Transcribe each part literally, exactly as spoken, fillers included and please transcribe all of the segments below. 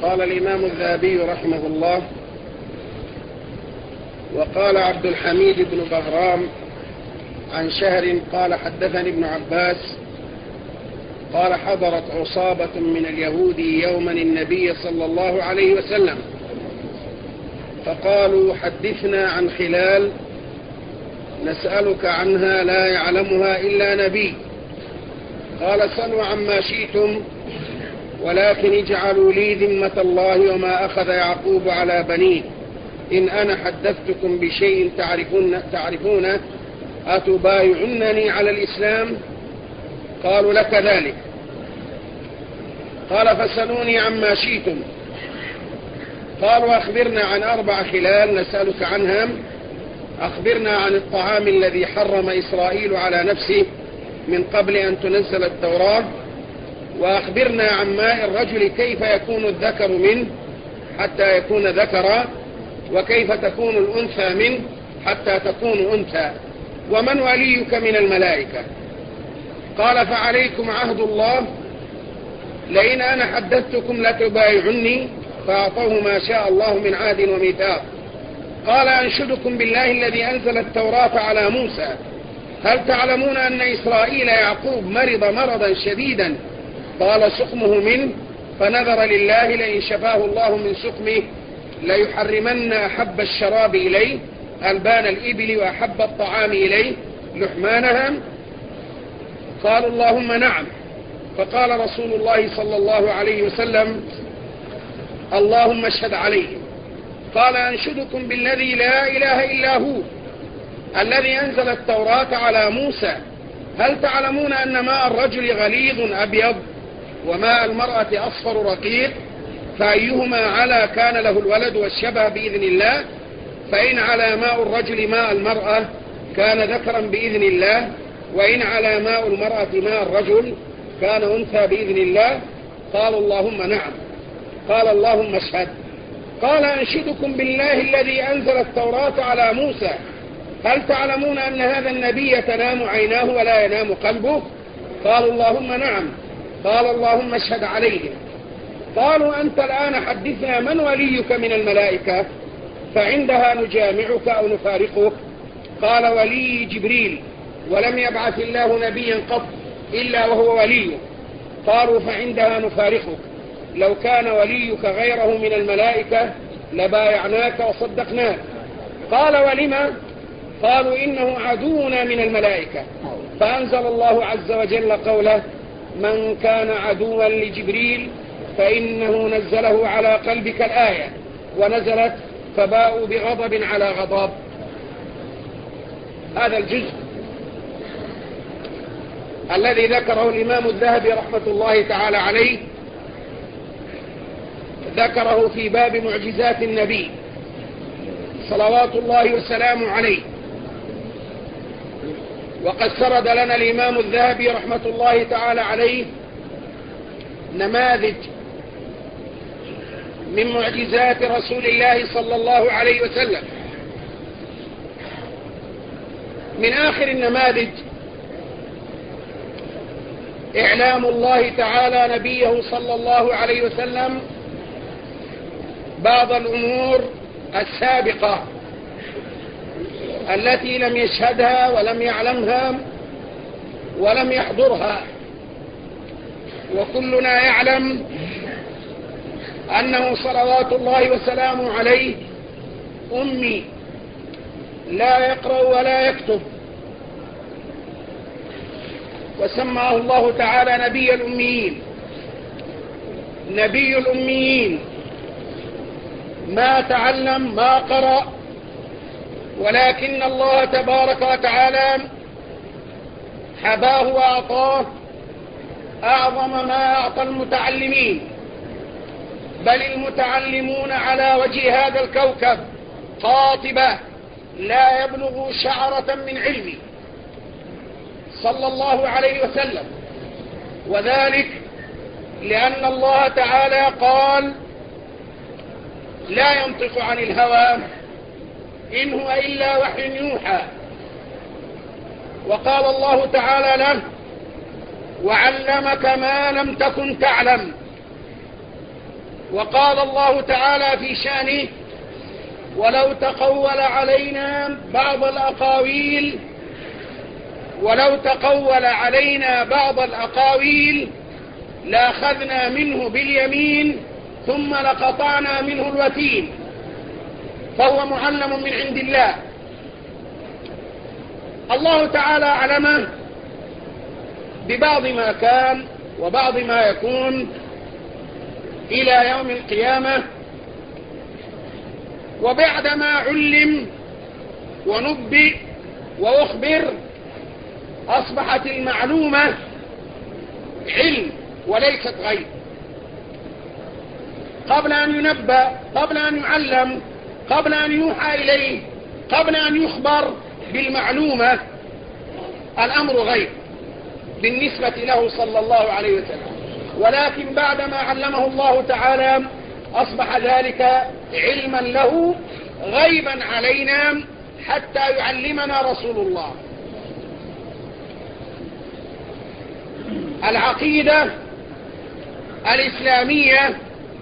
قال الإمام الذهبي رحمه الله: وقال عبد الحميد بن بهرام عن شهر قال حدثني ابن عباس قال حضرت عصابة من اليهود يوما النبي صلى الله عليه وسلم فقالوا: حدثنا عن خلال نسألك عنها لا يعلمها إلا نبي. قال: سلوا عما شئتم ولكن اجعلوا لي ذمة الله وما أخذ يعقوب على بنيه، إن أنا حدثتكم بشيء تعرفون تعرفونه أتبايعنني على الإسلام؟ قالوا: لك ذلك. قال: فسلوني عما شئتم. قالوا: أخبرنا عن أربع خلال نسألك عنها. أخبرنا عن الطعام الذي حرم إسرائيل على نفسه من قبل أن تنزل التوراة، وأخبرنا عن ماء الرجل كيف يكون الذكر منه حتى يكون ذكرا، وكيف تكون الأنثى منه حتى تكون أنثى، ومن وليك من الملائكة؟ قال: فعليكم عهد الله، لئن أنا حدثتكم لتبايعني. فأعطوه ما شاء الله من عهد وميثاق. قال: أنشدكم بالله الذي أنزل التوراة على موسى، هل تعلمون أن إسرائيل يعقوب مرض مرضا شديدا قال سقمه منه، فنذر لله لئن شفاه الله من سقمه ليحرمن أحب الشراب إليه ألبان الإبل وأحب الطعام إليه لحمانها؟ قالوا: اللهم نعم. فقال رسول الله صلى الله عليه وسلم: اللهم اشهد عليه. قال: أنشدكم بالذي لا إله إلا هو الذي أنزل التوراة على موسى، هل تعلمون أن ماء الرجل غليظ أبيض وماء المرأة أصفر رقيق، فأيهما على كان له الولد والشبه بإذن الله؟ فإن على ماء الرجل ماء المرأة كان ذكرا بإذن الله، وإن على ماء المرأة ماء الرجل كان أنثى بإذن الله. قالوا: اللهم نعم. قال: اللهم اشهد. قال: أنشدكم بالله الذي أنزل التوراة على موسى، هل تعلمون أن هذا النبي تنام عيناه ولا ينام قلبه؟ قالوا: اللهم نعم. قال: اللهم اشهد عليهم. قالوا: أنت الآن حدثنا من وليك من الملائكة، فعندها نجامعك أو نفارقك؟ قال: ولي جبريل، ولم يبعث الله نبيا قط إلا وهو وليه. قالوا: فعندها نفارقك، لو كان وليك غيره من الملائكة لبايعناك وصدقناك. قال: ولما؟ قالوا: إنه عدونا من الملائكة. فأنزل الله عز وجل قوله: من كان عدوا لجبريل فإنه نزله على قلبك الآية، ونزلت فباءوا بغضب على غضب. هذا الجزء الذي ذكره الإمام الذهبي رحمة الله تعالى عليه ذكره في باب معجزات النبي صلوات الله وسلامه عليه. وقد سرد لنا الإمام الذهبي رحمة الله تعالى عليه نماذج من معجزات رسول الله صلى الله عليه وسلم. من آخر النماذج إعلام الله تعالى نبيه صلى الله عليه وسلم بعض الأمور السابقة التي لم يشهدها ولم يعلمها ولم يحضرها. وكلنا يعلم أنه صلوات الله وسلامه عليه أمي لا يقرأ ولا يكتب، وسماه الله تعالى نبي الأميين. نبي الأميين ما تعلم ما قرأ، ولكن الله تبارك وتعالى حباه وأعطاه أعظم ما أعطى المتعلمين، بل المتعلمون على وجه هذا الكوكب قاطبة لا يبلغ شعرة من علمه صلى الله عليه وسلم. وذلك لأن الله تعالى قال: لا ينطق عن الهوى إن هو إلا وحي يوحى. وقال الله تعالى له: وعلمك ما لم تكن تعلم وقال الله تعالى في شأنه: ولو تقول علينا بعض الأقاويل ولو تقول علينا بعض الأقاويل لأخذنا منه باليمين ثم لقطعنا منه الوتين. فهو معلم من عند الله. الله تعالى أعلمه ببعض ما كان وبعض ما يكون إلى يوم القيامة. وبعدما علم ونبئ وأخبر أصبحت المعلومة علم وليست غيب. قبل أن ينبأ، قبل أن يعلم، قبل أن يوحى إليه، قبل أن يخبر بالمعلومة، الأمر غيب بالنسبة له صلى الله عليه وسلم. ولكن بعدما علمه الله تعالى أصبح ذلك علما له غيبا علينا حتى يعلمنا رسول الله. العقيدة الإسلامية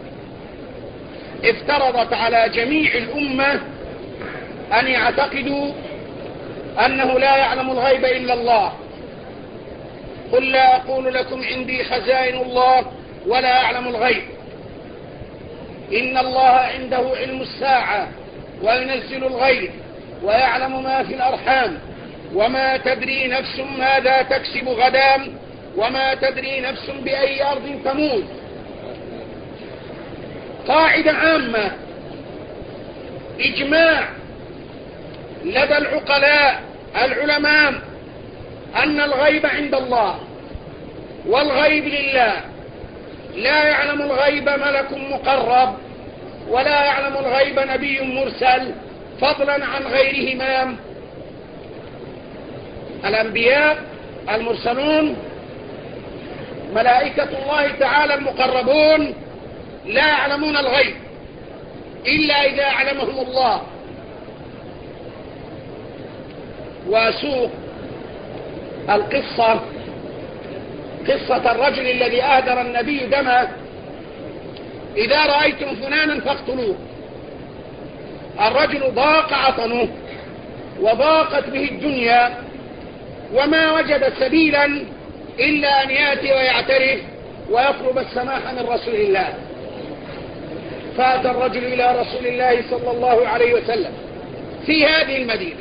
افترضت على جميع الأمة أن يعتقدوا أنه لا يعلم الغيب إلا الله. قل لا أقول لكم عندي خزائن الله ولا أعلم الغيب، إن الله عنده علم الساعة وينزل الغيب ويعلم ما في الأرحام وما تدري نفس ماذا تكسب غدا وما تدري نفس بأي أرض تموت. قاعدة عامة، إجماع لدى العقلاء العلماء أن الغيب عند الله والغيب لله. لا يعلم الغيب ملك مقرب ولا يعلم الغيب نبي مرسل فضلا عن غيرهما. الأنبياء المرسلون ملائكة الله تعالى المقربون لا يعلمون الغيب إلا إذا علمهم الله. وأسوق القصة، قصة الرجل الذي أهدر النبي دمه: إذا رأيتم فلانا فاقتلوه. الرجل ضاق عطنه وضاقت به الدنيا وما وجد سبيلا إلا أن يأتي ويعترف ويطلب السماح من رسول الله. فأتى الرجل إلى رسول الله صلى الله عليه وسلم في هذه المدينة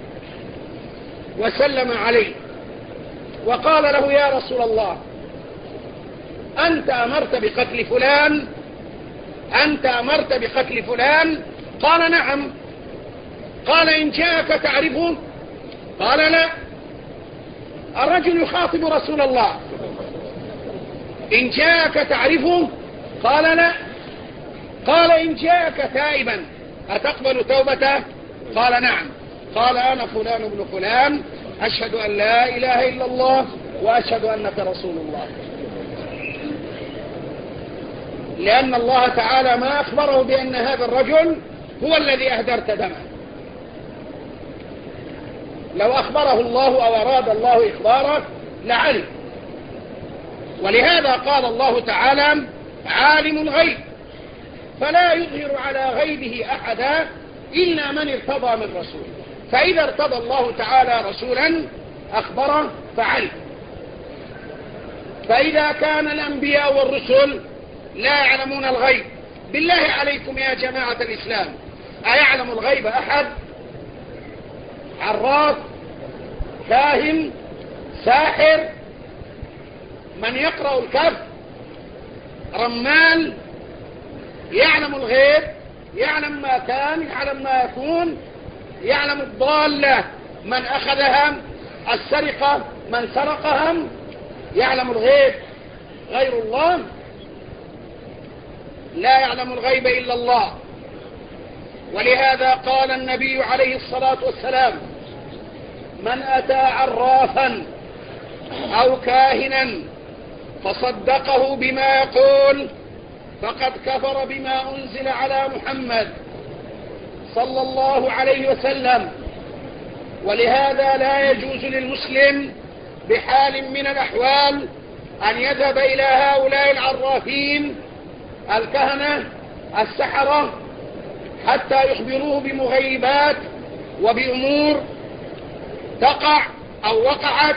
وسلم عليه وقال له: يا رسول الله، أنت أمرت بقتل فلان أنت أمرت بقتل فلان قال: نعم. قال: إن جاءك تعرفه؟ قال: لا. الرجل يخاطب رسول الله: إن جاءك تعرفه؟ قال: لا. قال: إن جاءك تائبا أتقبل توبته؟ قال: نعم. قال: أنا فلان بن فلان، أشهد أن لا إله إلا الله وأشهد أنك رسول الله. لأن الله تعالى ما أخبره بأن هذا الرجل هو الذي أهدرت دمه. لو أخبره الله أو أراد الله إخباره لعلم. ولهذا قال الله تعالى: عالم الغيب فلا يظهر على غيبه أحدا إلا من ارتضى من رسول. فإذا ارتضى الله تعالى رسولا أخبره فعلم. فإذا كان الأنبياء والرسل لا يعلمون الغيب، بالله عليكم يا جماعة الإسلام، أيعلم الغيب أحد؟ عراف، كاهن، ساحر، من يقرأ الكف، رمال، يعلم الغيب، يعلم ما كان، يعلم ما يكون، يعلم الضالة من أخذها، السرقة من سرقها، يعلم الغيب غير الله؟ لا يعلم الغيب إلا الله. ولهذا قال النبي عليه الصلاة والسلام: من أتى عرافا أو كاهنا فصدقه بما يقول فقد كفر بما أنزل على محمد صلى الله عليه وسلم. ولهذا لا يجوز للمسلم بحال من الأحوال أن يذهب إلى هؤلاء العرافين الكهنة السحرة حتى يخبروه بمغيبات وبأمور تقع أو وقعت،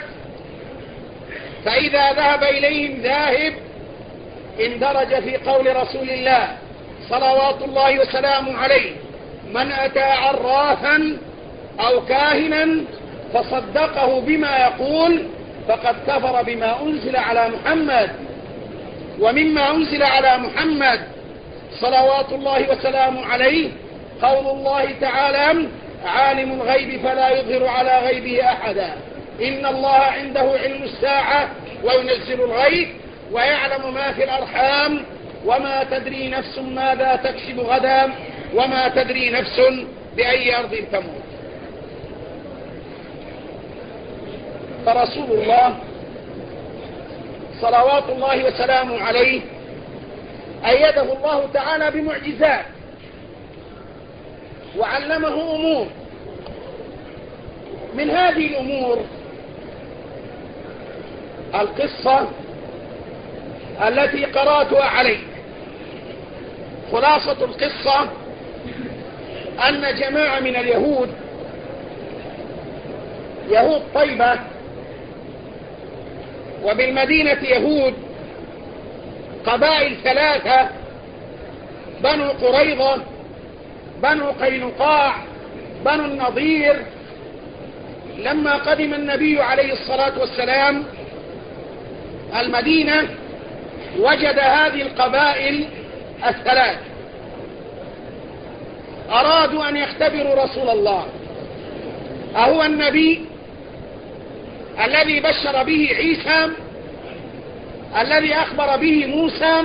فإذا ذهب إليهم ذاهب اندرج في قول رسول الله صلوات الله وسلامه عليه: من أتى عرافا أو كاهنا فصدقه بما يقول فقد كفر بما أنزل على محمد. ومما أنزل على محمد صلوات الله وسلامه عليه قول الله تعالى: عالم الغيب فلا يظهر على غيبه أحدا، إن الله عنده علم الساعة وينزل الغيب ويعلم ما في الأرحام وما تدري نفس ماذا تكسب غدا وما تدري نفس بأي أرض تموت. فرسول الله صلوات الله وسلامه عليه أيده الله تعالى بمعجزات وعلمه أمور. من هذه الأمور القصة التي قرأتها عليك. خلاصة القصة أن جماعة من اليهود، يهود طيبة، وبالمدينة يهود قبائل ثلاثة: بنو قريظة، بنو قينقاع، بنو النضير. لما قدم النبي عليه الصلاة والسلام المدينة وجد هذه القبائل الثلاث، أرادوا أن يختبروا رسول الله: أهو النبي الذي بشر به عيسى الذي أخبر به موسى؟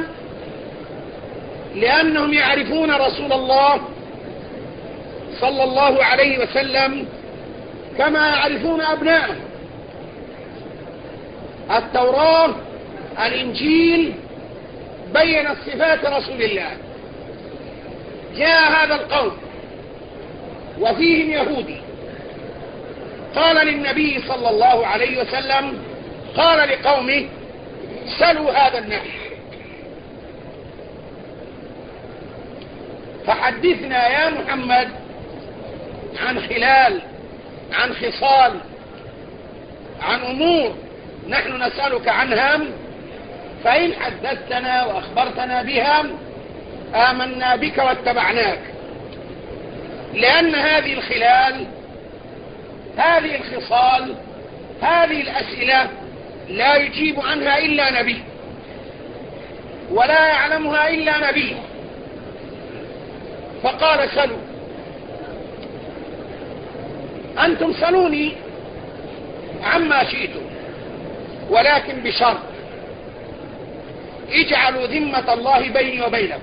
لأنهم يعرفون رسول الله صلى الله عليه وسلم كما يعرفون أبنائهم. التوراة الإنجيل بين صفات رسول الله. جاء هذا القوم وفيهم يهودي قال للنبي صلى الله عليه وسلم، قال لقومه: سلوا هذا النبي فحدثنا يا محمد عن خلال عن خصال عن أمور نحن نسألك عنها، فإن حدثتنا وأخبرتنا بها آمنا بك واتبعناك. لأن هذه الخلال، هذه الخصال، هذه الأسئلة لا يجيب عنها إلا نبي، ولا يعلمها إلا نبي. فقال: سلوا، أنتم سلوني عما شئتم، ولكن بشرط: اجعلوا ذمة الله بيني وبينكم،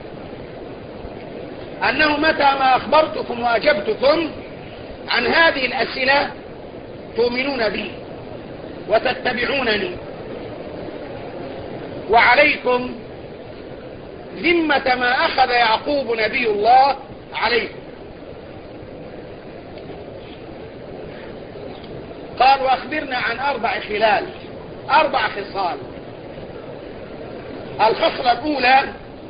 أنه متى ما أخبرتكم وأجبتكم عن هذه الأسئلة تؤمنون بي وتتبعونني، وعليكم ذمة ما أخذ يعقوب نبي الله عليكم. قال: وأخبرنا عن أربع خلال، أربع خصال. الخصلة الأولى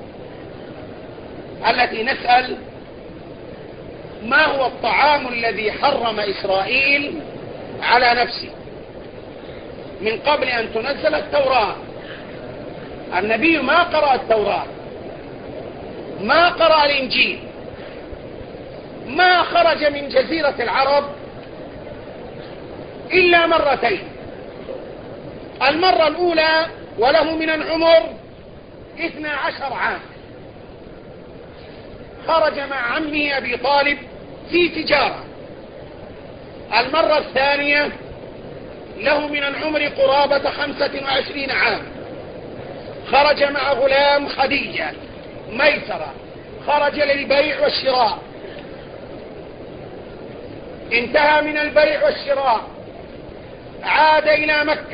التي نسأل: ما هو الطعام الذي حرم إسرائيل على نفسه من قبل أن تنزل التوراة؟ النبي ما قرأ التوراة، ما قرأ الإنجيل، ما خرج من جزيرة العرب إلا مرتين. المرة الأولى وله من العمر اثنى عشر عام، خرج مع عمه أبي طالب في تجارة. المرة الثانية له من العمر قرابة خمسة وعشرين عام، خرج مع غلام خديجة ميسرة، خرج للبيع والشراء. انتهى من البيع والشراء، عاد إلى مكة،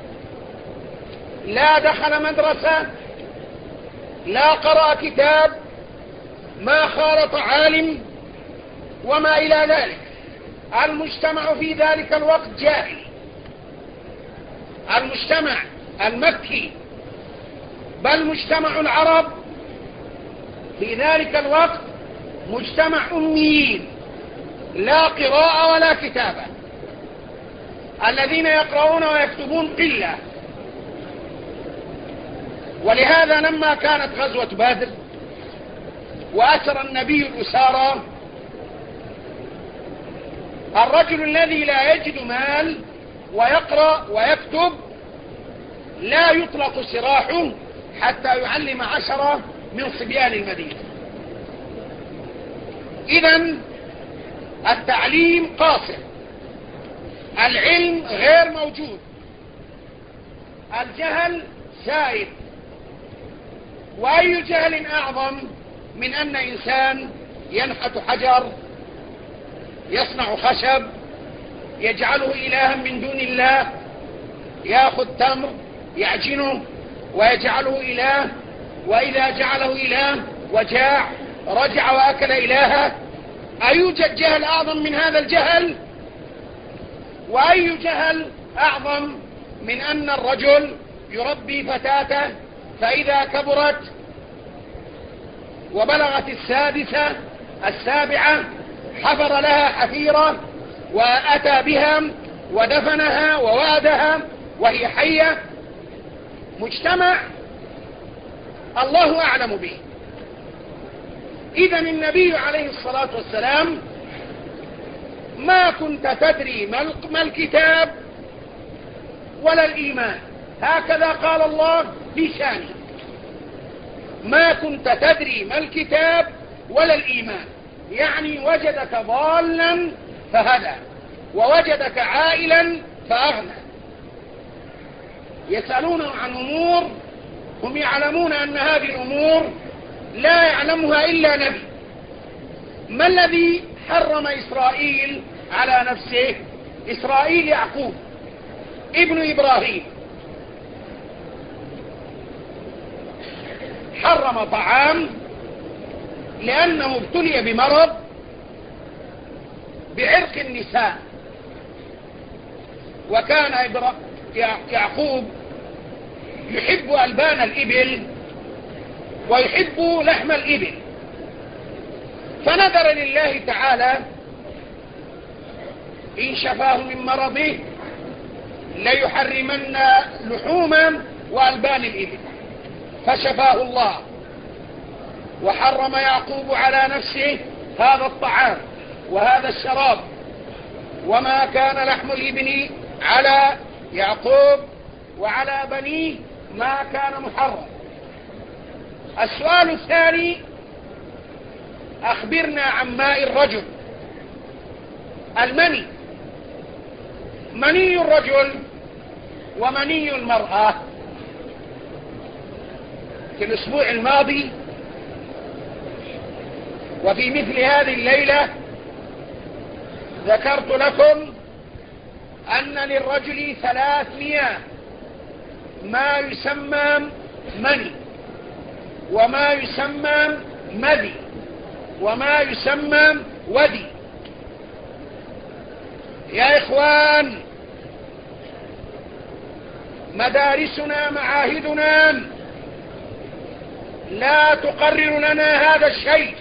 لا دخل مدرسة، لا قرأ كتاب، ما خالط عالم وما إلى ذلك. المجتمع في ذلك الوقت جاهل، المجتمع المكي، بل مجتمع العرب في ذلك الوقت مجتمع أميين لا قراءة ولا كتابة، الذين يقرؤون ويكتبون قلة. ولهذا لما كانت غزوة بدر وأسر النبي الأسارى، الرجل الذي لا يجد مال ويقرأ ويكتب لا يطلق سراحه حتى يعلم عشرة من صبيان المدينة. إذن التعليم قاصر، العلم غير موجود، الجهل سائد. وأي جهل أعظم من أن إنسان ينحت حجر، يصنع خشب، يجعله إلها من دون الله، يأخذ تمر يعجنه ويجعله إله، وإذا جعله إله وجاع رجع وأكل إلهه. أيوجد جهل أعظم من هذا الجهل؟ وأي جهل أعظم من أن الرجل يربي فتاته فإذا كبرت وبلغت السادسة السابعة حفر لها حفيرة وأتى بها ودفنها ووادها وهي حية؟ مجتمع الله أعلم به. إذن النبي عليه الصلاة والسلام ما كنت تدري ما الكتاب ولا الإيمان، هكذا قال الله في شانه، ما كنت تدري ما الكتاب ولا الإيمان، يعني وجدك ضالا فهدى ووجدك عائلا فأغنى. يسألون عن أمور هم يعلمون أن هذه الأمور لا يعلمها إلا نبي. ما الذي حرم إسرائيل على نفسه؟ إسرائيل يعقوب ابن إبراهيم حرم طعام لأنه ابتلي بمرض بعرق النساء، وكان يعقوب يحب ألبان الإبل ويحب لحم الإبل، فنذر لله تعالى إن شفاه من مرضه ليحرمن لحوما وألبان الإبل، فشفاه الله وحرم يعقوب على نفسه هذا الطعام وهذا الشراب، وما كان لحم الإبل على يعقوب وعلى بنيه ما كان محرم. السؤال الثاني: أخبرنا عن ماء الرجل. المني، مني الرجل ومني المرأة. في الأسبوع الماضي وفي مثل هذه الليلة ذكرت لكم أن للرجل ثلاث مياه: ما يسمى مني، وما يسمى مذي، وما يسمى ودي. يا إخوان، مدارسنا معاهدنا لا تقرر لنا هذا الشيء،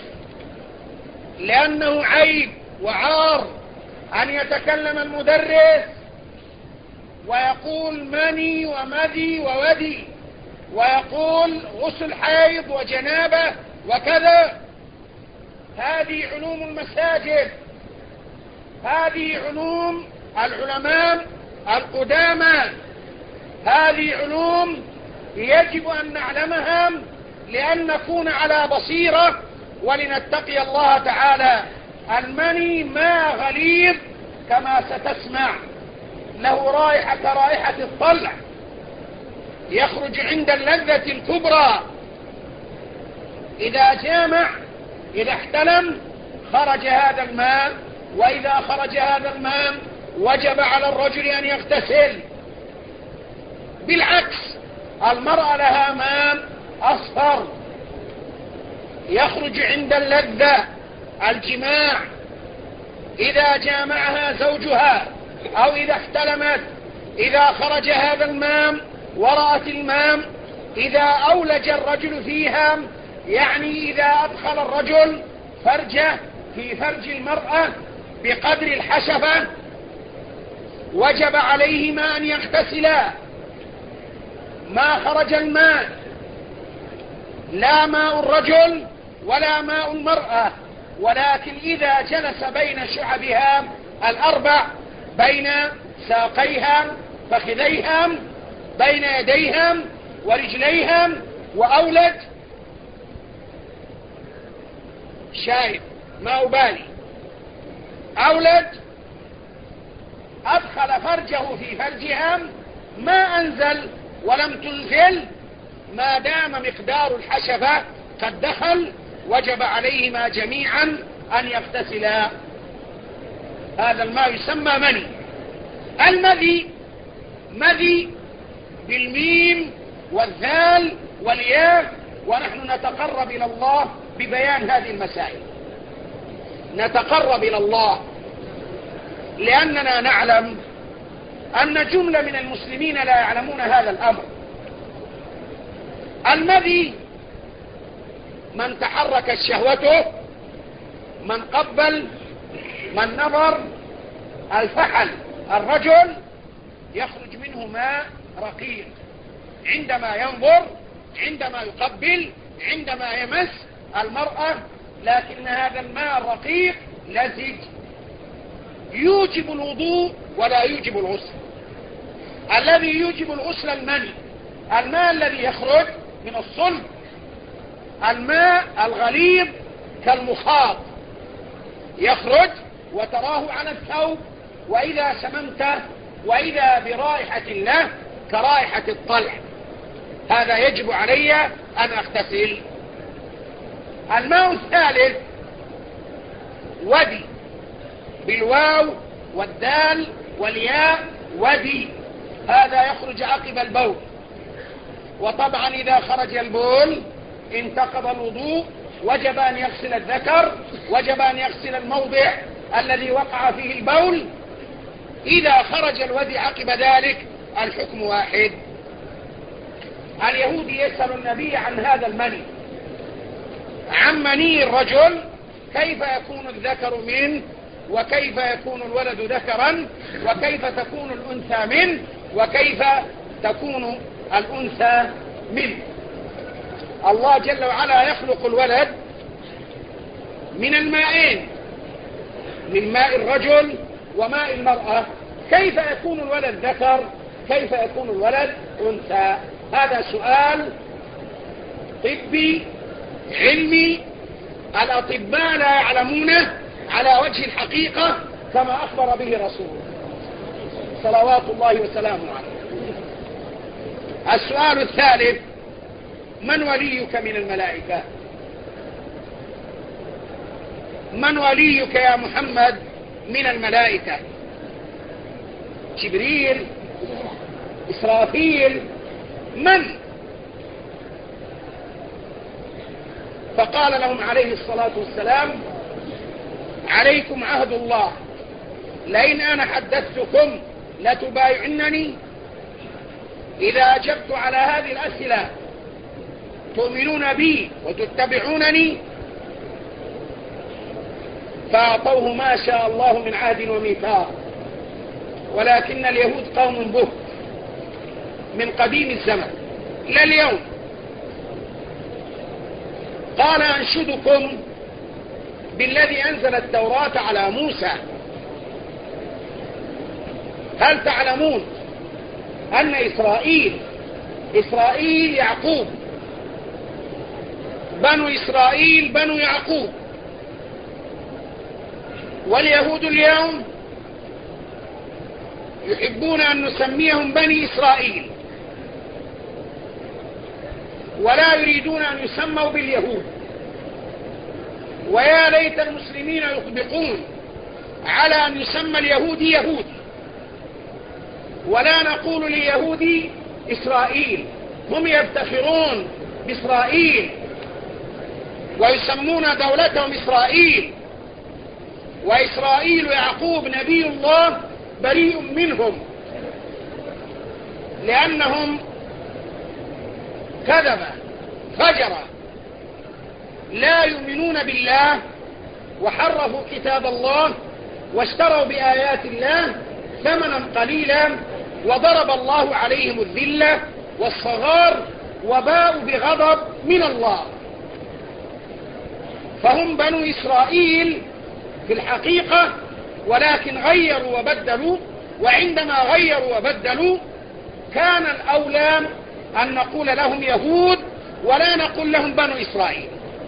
لأنه عيب وعار أن يتكلم المدرس ويقول مني ومذي وودي، ويقول غسل حيض وجنابة وكذا. هذه علوم المساجد، هذه علوم العلماء القدامى، هذه علوم يجب أن نعلمها لأن نكون على بصيرة ولنتقي الله تعالى. المني ماء غليظ كما ستسمع، له رائحة كرائحة الطلع، يخرج عند اللذة الكبرى. إذا جامع، إذا احتلم، خرج هذا الماء، وإذا خرج هذا الماء وجب على الرجل أن يغتسل. بالعكس، المرأة لها ماء أصفر يخرج عند اللذة الجماع، إذا جامعها زوجها أو إذا احتلمت، إذا خرج هذا الماء ورأت الماء، إذا أولج الرجل فيها يعني إذا أدخل الرجل فرجه في فرج المرأة بقدر الحشفة وجب عليهما أن يغتسلا، ما خرج الماء، لا ماء الرجل ولا ماء المرأة، ولكن إذا جلس بين شعبها الأربع، بين ساقيها، فخذيها، بين يديها ورجليها، وأولد شايف ما أبالي، أولد أدخل فرجه في فرجها ما أنزل ولم تنزل، ما دام مقدار الحشفة قد دخل وجب عليهما جميعا أن يغتسلا. هذا الماء يسمى مني. المذي مذي بالميم والذال والياء، ونحن نتقرب إلى الله ببيان هذه المسائل، نتقرب إلى الله لأننا نعلم أن جملة من المسلمين لا يعلمون هذا الأمر. المذي من تحركت شهوته، من قبل، من نظر، الفحل الرجل يخرج منه ماء رقيق عندما ينظر، عندما يقبل، عندما يمس المرأة، لكن هذا الماء الرقيق لزج يوجب الوضوء ولا يوجب الغسل. الذي يوجب الغسل المني، الماء الذي يخرج من الصلب، الماء الغليظ كالمخاط يخرج وتراه على الثوب، وإذا شممته وإذا برائحة له كرائحة الطلع، هذا يجب علي أن أغتسل. الماء الثالث ودي بالواو والدال والياء، ودي، هذا يخرج عقب البول، وطبعا إذا خرج البول انتقض الوضوء، وجب أن يغسل الذكر، وجب أن يغسل الموضع الذي وقع فيه البول. إذا خرج الودي عقب ذلك الحكم واحد. اليهودي يسأل النبي عن هذا المني، عن مني الرجل، كيف يكون الذكر منه، وكيف يكون الولد ذكرا، وكيف تكون الأنثى منه، وكيف تكون الأنثى منه. الله جل وعلا يخلق الولد من المائين، من ماء الرجل وماء المرأة، كيف يكون الولد ذكر، كيف يكون الولد أنثى؟ هذا سؤال طبي علمي، الأطباء لا يعلمونه على وجه الحقيقة كما أخبر به رسوله صلوات الله وسلامه عليه. السؤال الثالث: من وليك من الملائكة؟ من وليك يا محمد من الملائكة؟ جبريل؟ إسرافيل؟ من؟ فقال لهم عليه الصلاة والسلام: عليكم عهد الله، لئن أنا حدثتكم لتبايعنني؟ إذا أجبت على هذه الأسئلة تؤمنون بي وتتبعونني؟ فأعطوه ما شاء الله من عهد وميثاق. ولكن اليهود قوم بهت من قديم الزمن إلى اليوم. قال: أنشدكم بالذي أنزل التوراة على موسى. هل تعلمون أن إسرائيل إسرائيل يعقوب، بنو إسرائيل بنو يعقوب، واليهود اليوم يحبون أن نسميهم بني إسرائيل، ولا يريدون أن يسموا باليهود. ويا ليت المسلمين يطبقون على أن يسمى اليهودي يهودي، ولا نقول لليهودي إسرائيل. هم يفتخرون بإسرائيل ويسمون دولتهم إسرائيل، وإسرائيل يعقوب نبي الله بريء منهم، لأنهم كذب فجر لا يؤمنون بالله وحرفوا كتاب الله واشتروا بآيات الله ثمنا قليلا، وضرب الله عليهم الذلة والصغار وباءوا بغضب من الله. فهم بنو إسرائيل في الحقيقة، ولكن غيروا وبدلوا، وعندما غيروا وبدلوا كان الأولى أن نقول لهم يهود ولا نقول لهم بنو إسرائيل.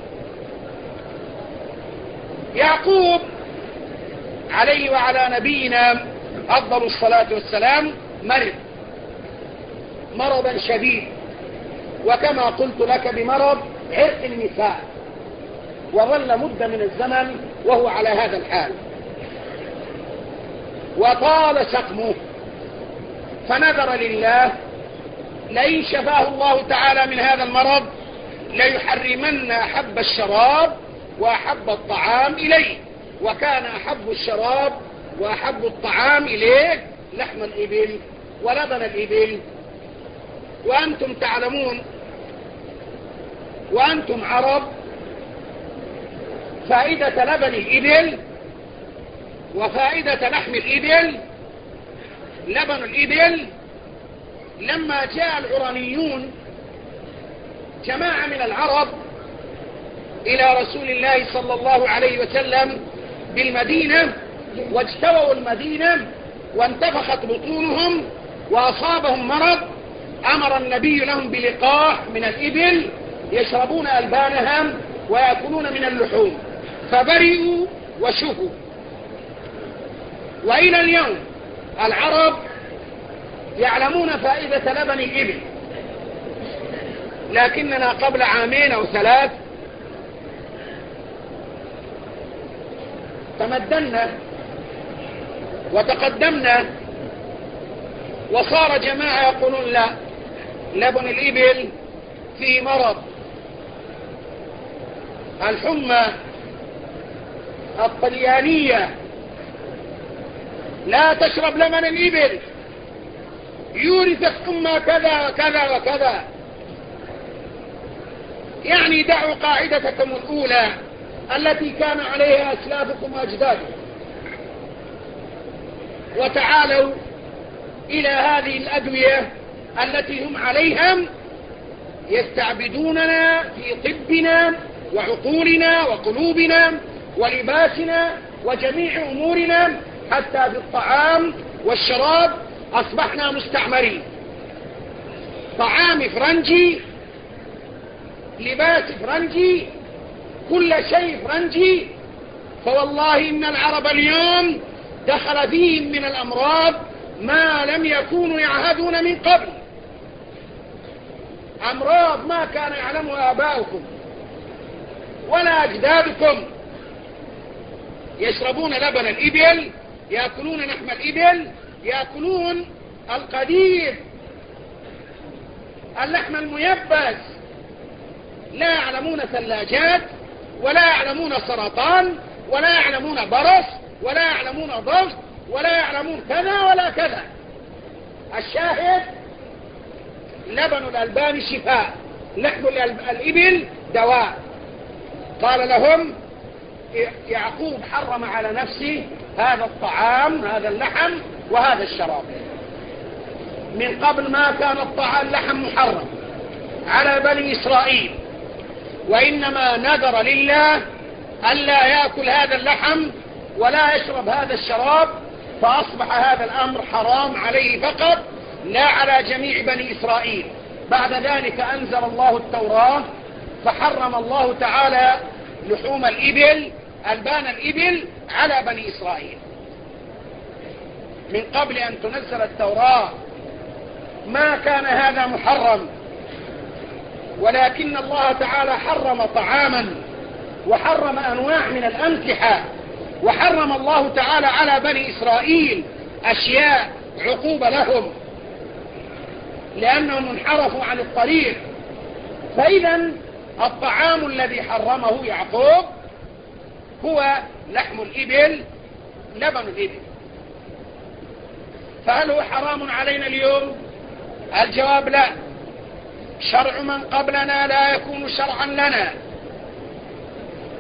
يعقوب عليه وعلى نبينا أفضل الصلاة والسلام مرض مرضا شديد، وكما قلت لك بمرض عرق النساء، وظل مدة من الزمن وهو على هذا الحال، وطال سقمه، فنذر لله لئن شفاه الله تعالى من هذا المرض ليحرمن أحب الشراب وأحب الطعام إليه، وكان أحب الشراب وأحب الطعام إليه لحم الإبل ولبن الإبل. وأنتم تعلمون وأنتم عرب فائدة لبن الإبل وفائدة لحم الإبل. لبن الإبل لما جاء العرانيون جماعة من العرب إلى رسول الله صلى الله عليه وسلم بالمدينة، واجتووا المدينة وانتفخت بطونهم وأصابهم مرض، أمر النبي لهم بلقاح من الإبل يشربون ألبانها ويأكلون من اللحوم، فبرئوا وشفوا. وإلى اليوم العرب يعلمون فائدة لبن الإبل، لكننا قبل عامين أو ثلاث تمدنا وتقدمنا، وصار جماعة يقولون لا، لبن الإبل فيه مرض، الحمى الطليانية لا تشرب لبن الإبل يورثك حمى كذا وكذا وكذا. يعني دعوا قاعدتكم الأولى التي كان عليها أسلافكم وأجدادكم، وتعالوا إلى هذه الأدوية التي هم عليها يستعبدوننا في طبنا وعقولنا وقلوبنا ولباسنا وجميع أمورنا، حتى في الطعام والشراب أصبحنا مستعمرين. طعام فرنجي، لباس فرنجي، كل شيء فرنجي. فوالله إن العرب اليوم دخل فيهم من الأمراض ما لم يكونوا يعهدون من قبل، أمراض ما كان يعلمها آباؤكم ولا أجدادكم. يشربون لبن الإبل، يأكلون لحم الإبل، يأكلون القديد، اللحم الميبس، لا يعلمون ثلاجات ولا يعلمون سرطان ولا يعلمون برص ولا يعلمون ضغط ولا يعلمون كذا ولا كذا. الشاهد لبن الألبان شفاء، لحم الإبل دواء. قال لهم يعقوب حرم على نفسه هذا الطعام، هذا اللحم وهذا الشراب. من قبل ما كان الطعام اللحم محرم على بني إسرائيل، وإنما نذر لله ألا يأكل هذا اللحم ولا يشرب هذا الشراب، فأصبح هذا الأمر حرام عليه فقط لا على جميع بني إسرائيل. بعد ذلك أنزل الله التوراة فحرم الله تعالى لحوم الإبل، ألبان الإبل، على بني إسرائيل. من قبل أن تنزل التوراة ما كان هذا محرم، ولكن الله تعالى حرم طعاما وحرم أنواع من الأمتحة، وحرم الله تعالى على بني إسرائيل أشياء عقوبة لهم لأنهم انحرفوا عن الطريق. فإذا الطعام الذي حرمه يعقوب هو لحم الإبل، لبن الإبل. فهل هو حرام علينا اليوم؟ الجواب لا. شرع من قبلنا لا يكون شرعا لنا،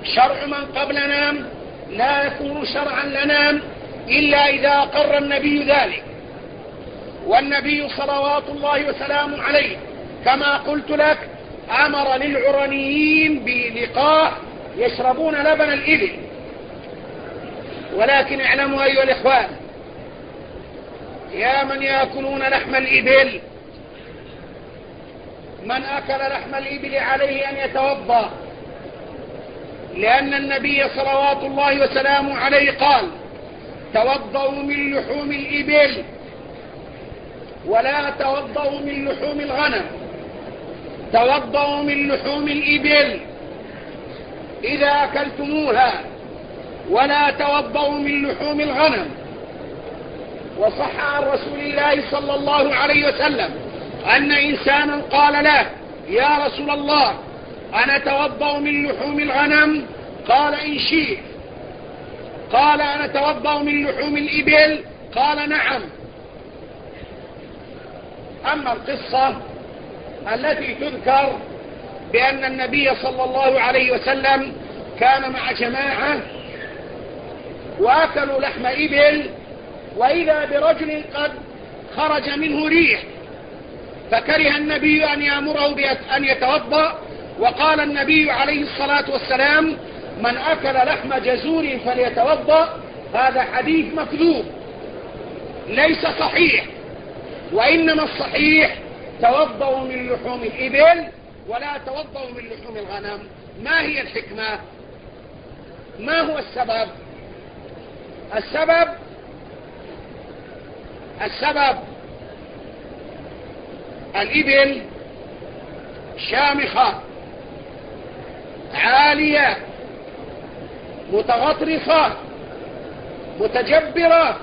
شرع من قبلنا لا يكون شرعا لنا إلا إذا أقر النبي ذلك. والنبي صلوات الله وسلامه عليه كما قلت لك أمر للعرنيين بلقاح يشربون لبن الإبل. ولكن اعلموا أيها الإخوان يا من يأكلون لحم الإبل، من أكل لحم الإبل عليه أن يتوضأ، لأن النبي صلوات الله وسلامه عليه قال توضأوا من لحوم الإبل ولا توضأوا من لحوم الغنم. توضأوا من لحوم الإبل إذا أكلتموها ولا توضأوا من لحوم الغنم. وصح عن رسول الله صلى الله عليه وسلم أن إنسانا قال له يا رسول الله أنا توضأ من لحوم الغنم؟ قال إن شئت. قال أنا توضأ من لحوم الإبل؟ قال نعم. أما القصة التي تذكر بأن النبي صلى الله عليه وسلم كان مع جماعة وأكلوا لحم إبل وإذا برجل قد خرج منه ريح فكره النبي أن يأمره بأن يتوضأ، وقال النبي عليه الصلاة والسلام من أكل لحم جزور فليتوضأ. هذا حديث مكذوب ليس صحيح، وإنما الصحيح توضأوا من لحوم الإبل ولا توضأوا من لحوم الغنم. ما هي الحكمة؟ ما هو السبب؟ السبب السبب الإبل شامخة عالية متغطرسة متجبرة،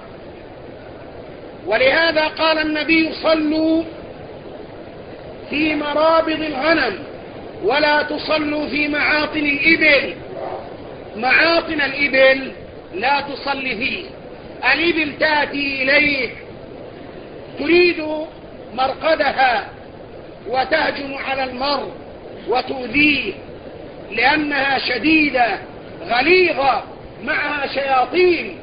ولهذا قال النبي صلوا في مرابض الغنم ولا تصلوا في معاطن الإبل. معاطن الإبل لا تصلي فيه. الإبل تأتي إليك تريد مرقدها وتهجم على المرء وتؤذيه لأنها شديدة غليظة معها شياطين،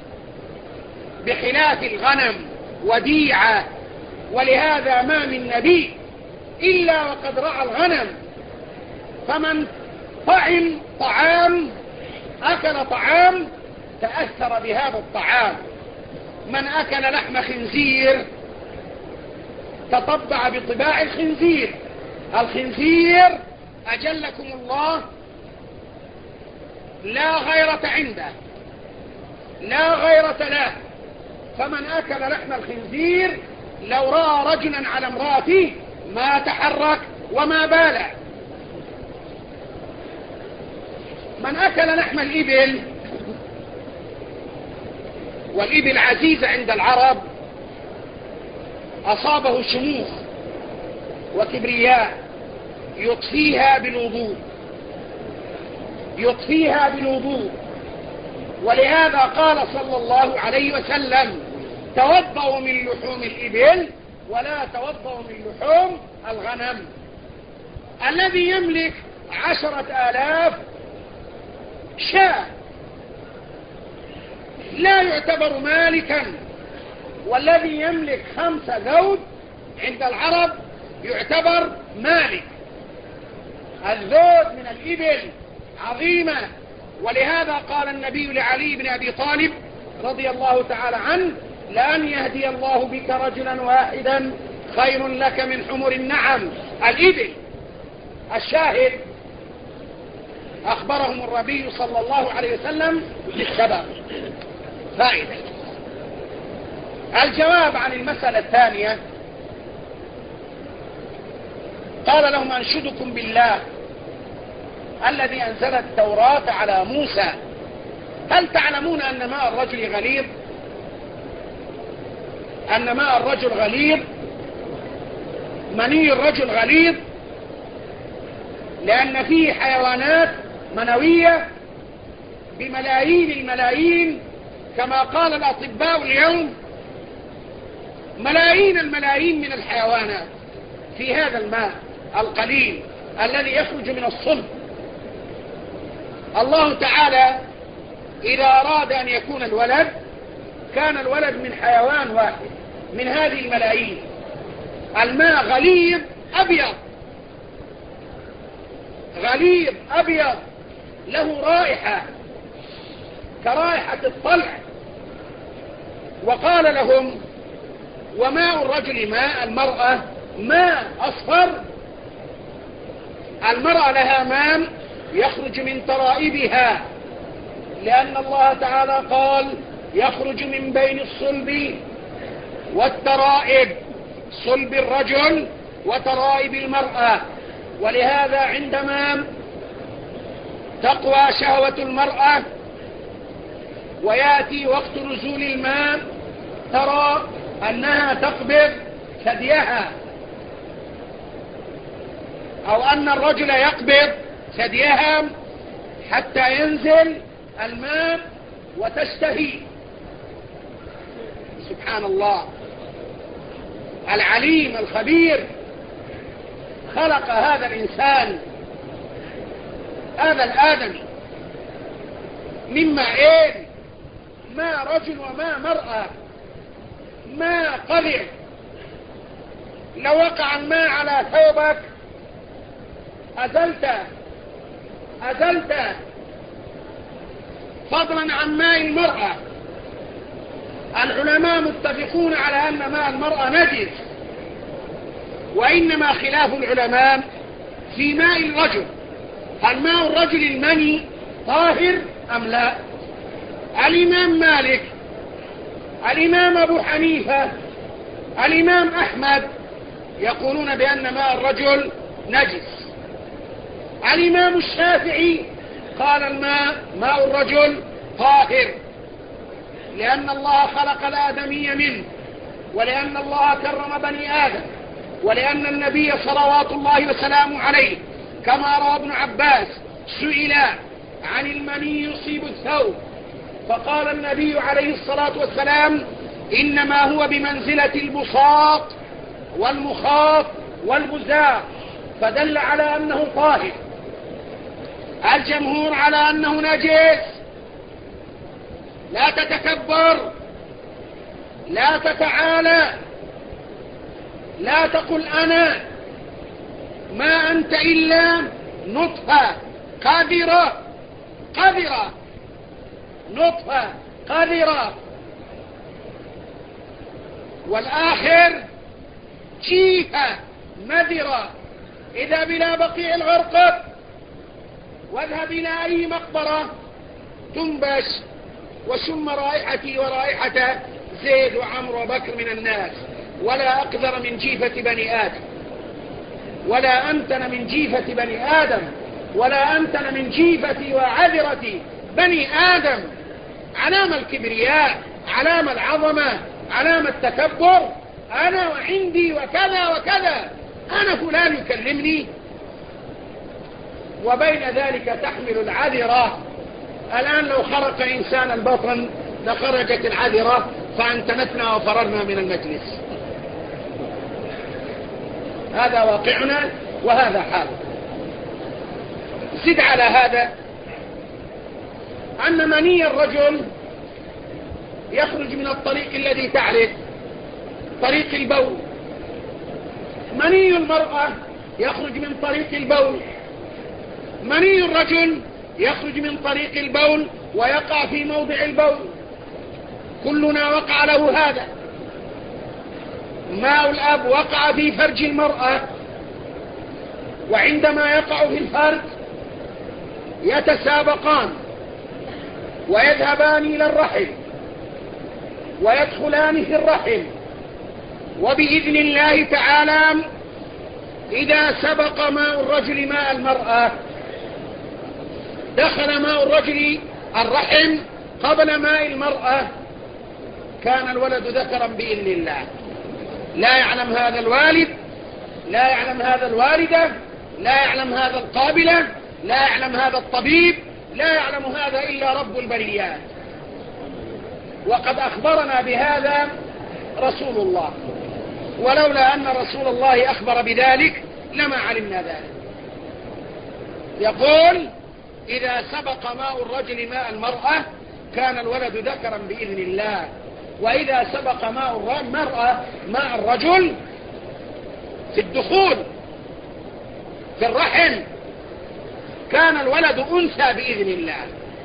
بخلاف الغنم وديعة. ولهذا ما من نبي إلا وقد رعى الغنم، فمن طعم طعام أكل طعام تأثر بهذا الطعام. من أكل لحم خنزير تطبع بطباع الخنزير. الخنزير أجلكم الله لا غيرة عنده، لا غيرة له. فمن أكل لحم الخنزير لو رأى رجلا على امرأته ما تحرك وما بالع. من أكل لحم الإبل، والإبل عزيزة عند العرب، أصابه شموخ وكبرياء يطفيها بالوضوء يطفيها بالوضوء ولهذا قال صلى الله عليه وسلم توضأوا من لحوم الإبل ولا توضأوا من لحوم الغنم. الذي يملك عشرة آلاف شاة لا يعتبر مالكا، والذي يملك خمسة ذود عند العرب يعتبر مالك. الذود من الإبل عظيمة، ولهذا قال النبي لعلي بن أبي طالب رضي الله تعالى عنه لأن يهدي الله بك رجلا واحدا خير لك من حمر النعم. الإبل. الشاهد أخبرهم النبي صلى الله عليه وسلم بالسبب. فائدة. الجواب عن المسألة الثانية قال لهم أنشدكم بالله الذي أنزل التوراة على موسى هل تعلمون أن ماء الرجل غليظ؟ أن ماء الرجل غليظ، مني الرجل غليظ، لأن فيه حيوانات منوية بملايين الملايين كما قال الأطباء اليوم، ملايين الملايين من الحيوانات في هذا الماء القليل الذي يخرج من الصلب. الله تعالى إذا أراد أن يكون الولد كان الولد من حيوان واحد من هذه الملايين. الماء غليظ أبيض، غليظ أبيض له رائحة كرائحة الطلع. وقال لهم: وماء الرجل ماء المرأة ماء أصفر. المرأة لها ماء يخرج من ترائبها، لأن الله تعالى قال: يخرج من بين الصلب والترائب، صلب الرجل وترائب المرأة. ولهذا عندما تقوى شهوة المرأة ويأتي وقت نزول الماء ترى أنها تقبض ثديها، أو أن الرجل يقبض ثديها حتى ينزل الماء وتشتهي. سبحان الله العليم الخبير خلق هذا الإنسان، هذا الآدمي، من ماءين، ماء رجل وماء مرأة، ماء قذر. لو وقع الماء على ثوبك أزلته أزلته فضلا عن ماء المرأة. العلماء متفقون على أن ماء المرأة نجس، وإنما خلاف العلماء في ماء الرجل. هل ماء الرجل المني طاهر أم لا؟ الإمام مالك، الإمام أبو حنيفة، الإمام أحمد يقولون بأن ماء الرجل نجس. الإمام الشافعي قال الماء ماء الرجل طاهر، لأن الله خلق الآدمي منه، ولأن الله كرم بني آدم، ولأن النبي صلوات الله وسلامه عليه كما روى ابن عباس سئل عن المني يصيب الثوب فقال النبي عليه الصلاة والسلام: إنما هو بمنزلة البساط والمخاط والبزاق، فدل على أنه طاهر. الجمهور على أنه نجس. لا تتكبر، لا تتعالى، لا تقل أنا، ما أنت إلا نطفة قذرة قذرة نطفة قذرة، والآخر جيفة مذرة. اذهب إلى بقيع الغرقد، واذهب إلى أي مقبرة تنبش وشم رائحتي ورائحة زيد وعمرو وبكر من الناس، ولا أقذر من جيفة بني آدم، ولا أنتن من جيفة بني آدم، ولا أنتن من جيفة وعذرة بني آدم. علام الكبرياء، علام العظمة، علام التكبر. أنا وعندي وكذا وكذا، أنا فلان يكلمني، وبين ذلك تحمل العذرة. الآن لو خرق إنسان البطن لخرجت العذرة فأنتنتنا وفررنا من المجلس. هذا واقعنا وهذا حال. زد على هذا أن مني الرجل يخرج من الطريق الذي تعرف، طريق البول. مني المرأة يخرج من طريق البول. مني الرجل يخرج من طريق البول ويقع في موضع البول. كلنا وقع له هذا. ماء الأب وقع في فرج المرأة، وعندما يقع في الفرج يتسابقان ويذهبان إلى الرحم ويدخلان في الرحم، وبإذن الله تعالى إذا سبق ماء الرجل ماء المرأة دخل ماء الرجل الرحم قبل ماء المرأة، كان الولد ذكرا بإذن الله. لا يعلم هذا الوالد، لا يعلم هذا الوالدة، لا يعلم هذا القابلة، لا يعلم هذا الطبيب، لا يعلم هذا إلا رب البريات. وقد أخبرنا بهذا رسول الله، ولولا أن رسول الله أخبر بذلك لما علمنا ذلك. يقول: إذا سبق ماء الرجل ماء المرأة كان الولد ذكرا بإذن الله، وإذا سبق ماء المرأة ماء الرجل في الدخول في الرحم كان الولد أنثى بإذن الله.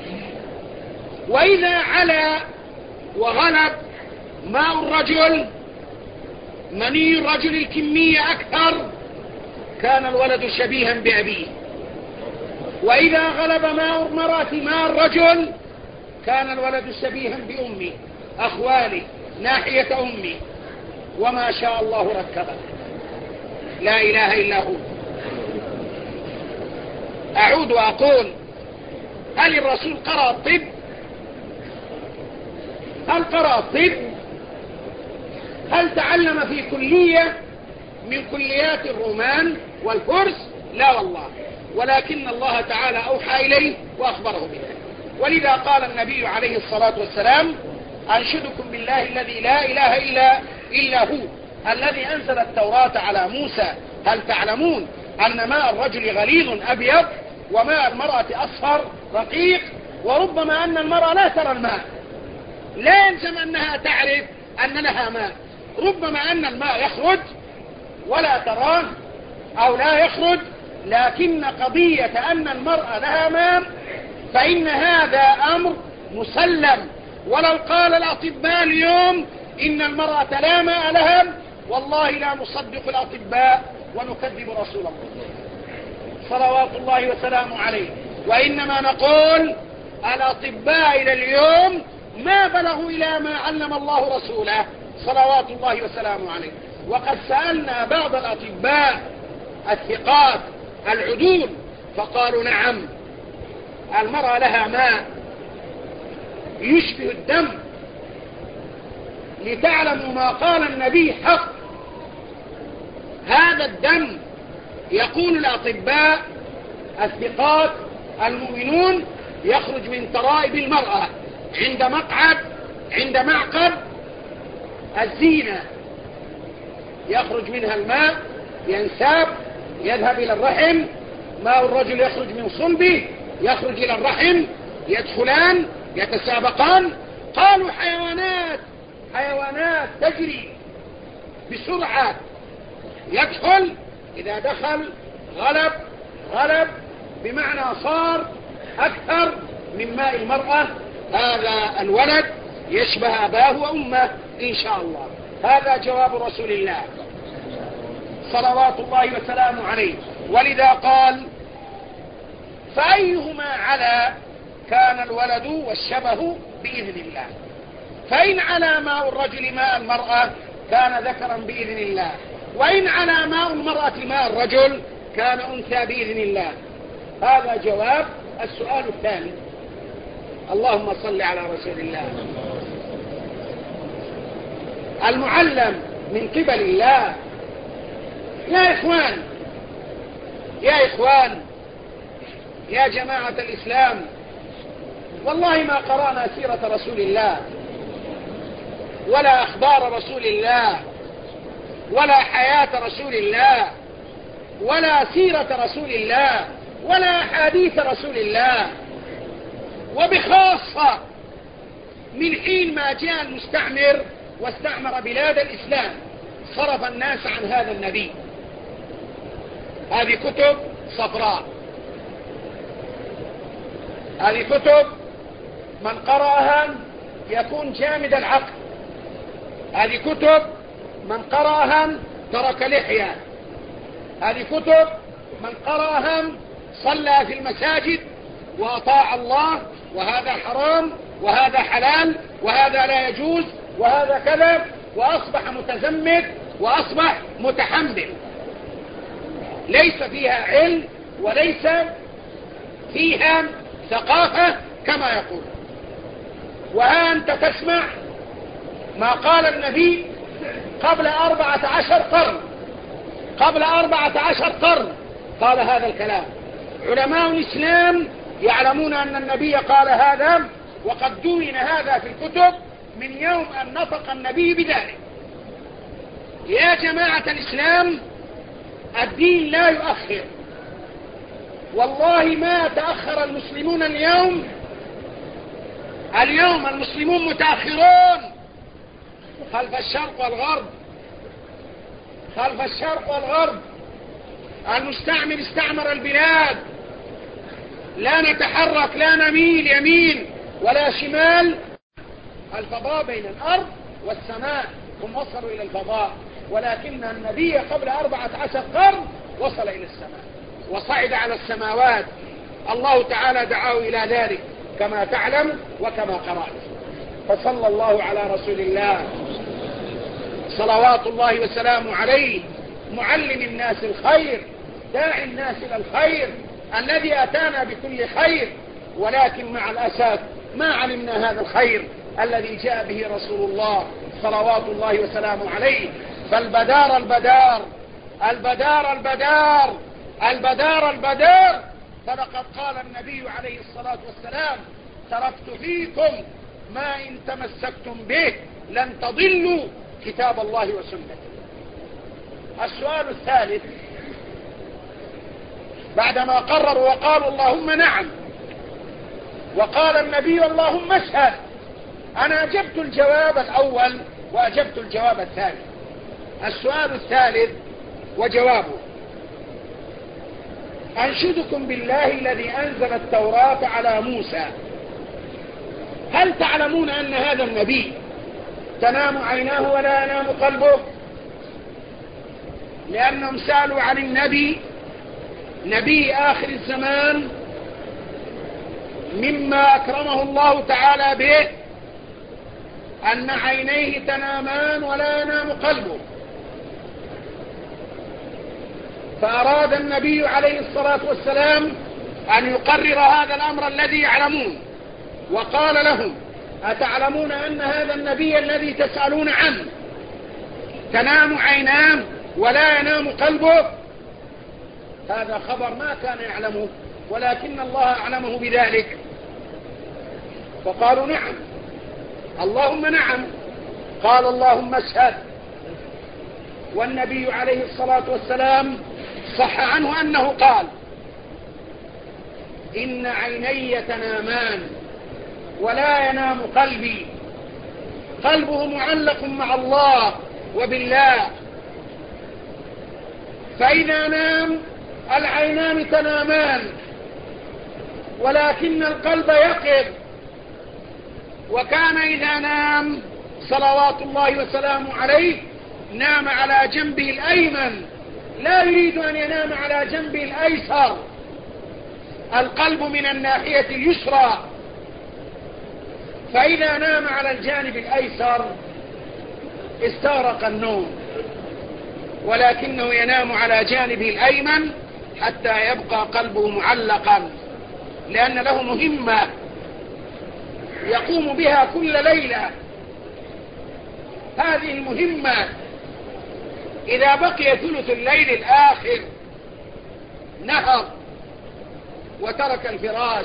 وإذا علا وغلب ماء الرجل مني الرجل الكمية أكثر كان الولد شبيها بأبيه. وإذا غلب ماء المرأة ماء الرجل كان الولد شبيها بأمه أخوالي ناحية أمي، وما شاء الله ركبه. لا إله إلا هو. أعود وأقول: هل الرسول قرأ الطب؟ هل قرأ الطب؟ هل تعلم في كلية من كليات الرومان والفرس؟ لا والله، ولكن الله تعالى أوحى إليه وأخبره به. ولذا قال النبي عليه الصلاة والسلام: أنشدكم بالله الذي لا إله إلا, إلا هو الذي أنزل التوراة على موسى هل تعلمون أن ماء الرجل غليظ أبيض وماء المرأة أصفر رقيق؟ وربما أن المرأة لا ترى الماء، لا يلزم أنها تعرف أن لها ماء، ربما أن الماء يخرج ولا تراه أو لا يخرج، لكن قضية أن المرأة لها ماء فإن هذا أمر مسلم. ولو قال الأطباء اليوم إن المرأة لا ماء لها والله لا نصدق الأطباء ونكذب رسول الله صلوات الله وسلامه عليه، وإنما نقول الأطباء إلى اليوم ما بلغوا إلى ما علم الله رسوله صلوات الله وسلامه عليه. وقد سألنا بعض الأطباء الثقات العدول فقالوا: نعم المرأة لها ماء يشبه الدم، لتعلموا ما قال النبي حق. هذا الدم يقول الأطباء الثقات المؤمنون يخرج من ترائب المرأة عند مقعد عند معقد الزينة، يخرج منها الماء ينساب يذهب إلى الرحم، ماء الرجل يخرج من صلبه يخرج إلى الرحم، يدخلان يتسابقان. قالوا حيوانات حيوانات تجري بسرعة، يدخل إذا دخل غلب غلب بمعنى صار أكثر من ماء المرأة، هذا الولد يشبه أباه وأمه إن شاء الله. هذا جواب رسول الله صلوات الله وسلامه عليه. ولذا قال: فأيهما على كان الولد والشبه بإذن الله. فإن على ماء الرجل ماء المرأة كان ذكرا بإذن الله، وإن على ماء المرأة ماء الرجل كان أنثى بإذن الله. هذا جواب السؤال الثاني. اللهم صل على رسول الله. المعلم من قبل الله. يا إخوان يا إخوان يا جماعة الإسلام، والله ما قرأنا سيرة رسول الله ولا أخبار رسول الله ولا حياة رسول الله ولا سيرة رسول الله ولا حديث رسول الله، وبخاصة من حين ما جاء المستعمر واستعمر بلاد الإسلام صرف الناس عن هذا النبي. هذه كتب صفراء، هذه كتب من قرأها يكون جامد العقل، هذه كتب من قرأها ترك لحية، هذه كتب من قرأها صلى في المساجد وأطاع الله، وهذا حرام وهذا حلال وهذا لا يجوز وهذا كذا، وأصبح متزمت وأصبح متحمل، ليس فيها علم وليس فيها ثقافة كما يقول. وأنت تسمع ما قال النبي قبل أربعة عشر قرن، قبل أربعة عشر قرن قال هذا الكلام. علماء الإسلام يعلمون أن النبي قال هذا، وقد دون هذا في الكتب من يوم أن نطق النبي بذلك. يا جماعة الإسلام، الدين لا يؤخر، والله ما تأخر المسلمون اليوم. اليوم المسلمون متأخرون خلف الشرق والغرب، خلف الشرق والغرب. المستعمر استعمر البلاد، لا نتحرك، لا نميل يمين ولا شمال. الفضاء بين الأرض والسماء، هم وصلوا إلى الفضاء، ولكن النبي قبل أربعة عشر قرن وصل إلى السماء وصعد على السماوات. الله تعالى دعاه إلى ذلك كما تعلم وكما قرأت. فصلى الله على رسول الله صلوات الله وسلامه عليه، معلم الناس الخير، داعي الناس إلى الخير، الذي أتانا بكل خير، ولكن مع الأسف ما علمنا هذا الخير الذي جاء به رسول الله صلوات الله وسلامه عليه. فالبدار البدار البدار البدار البدار البدار فلقد قال النبي عليه الصلاة والسلام: تركت فيكم ما إن تمسكتم به لن تضلوا كتاب الله وسنته. السؤال الثالث، بعدما قرروا وقالوا اللهم نعم، وقال النبي اللهم اشهد، أنا أجبت الجواب الأول وأجبت الجواب الثاني. السؤال الثالث وجوابه: أنشدكم بالله الذي أنزل التوراة على موسى، هل تعلمون أن هذا النبي تنام عيناه ولا ينام قلبه؟ لأنهم سألوا عن النبي، نبي آخر الزمان، مما أكرمه الله تعالى به أن عينيه تنامان ولا ينام قلبه. فأراد النبي عليه الصلاة والسلام أن يقرر هذا الأمر الذي يعلمون، وقال لهم: أتعلمون أن هذا النبي الذي تسألون عنه تنام عيناه ولا ينام قلبه؟ هذا خبر ما كان يعلمه، ولكن الله أعلمه بذلك. فقالوا: نعم، اللهم نعم. قال: اللهم اشهد. والنبي عليه الصلاة والسلام صح عنه أنه قال: إن عيني تنامان ولا ينام قلبي. قلبه معلق مع الله وبالله، فإذا نام العينان تنامان، ولكن القلب يقظ. وكان إذا نام صلوات الله وسلامه عليه نام على جنبه الأيمن، لا يريد أن ينام على جنبه الأيسر. القلب من الناحية اليسرى، فإذا نام على الجانب الأيسر استغرق النوم، ولكنه ينام على جانبه الأيمن حتى يبقى قلبه معلقا، لأن له مهمة يقوم بها كل ليلة. هذه المهمة إذا بقي ثلث الليل الآخر نهض وترك الفراش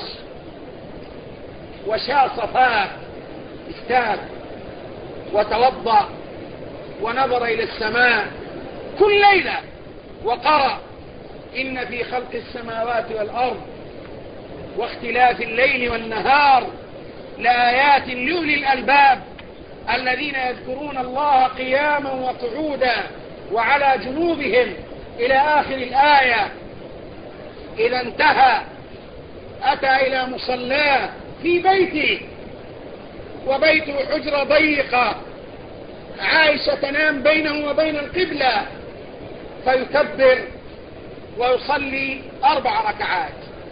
وشاء صفاه، استاك وتوضأ ونظر إلى السماء كل ليلة وقرأ: إن في خلق السماوات والأرض واختلاف الليل والنهار لآيات لأولي الألباب الذين يذكرون الله قياما وقعودا وعلى جنوبهم إلى آخر الآية. إذا انتهى أتى إلى مصلاه في بيته، وبيته حجرة ضيقة، عائشة تنام بينه وبين القبلة، فيكبر ويصلي أربع ركعات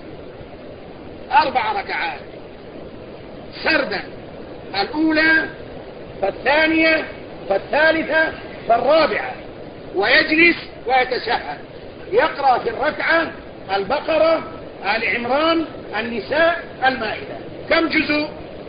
أربع ركعات سردا، الأولى فالثانية فالثالثة فالرابعة، ويجلس ويتشهد، يقرأ في الركعة البقرة، آل عمران، النساء، المائدة. كم جزء؟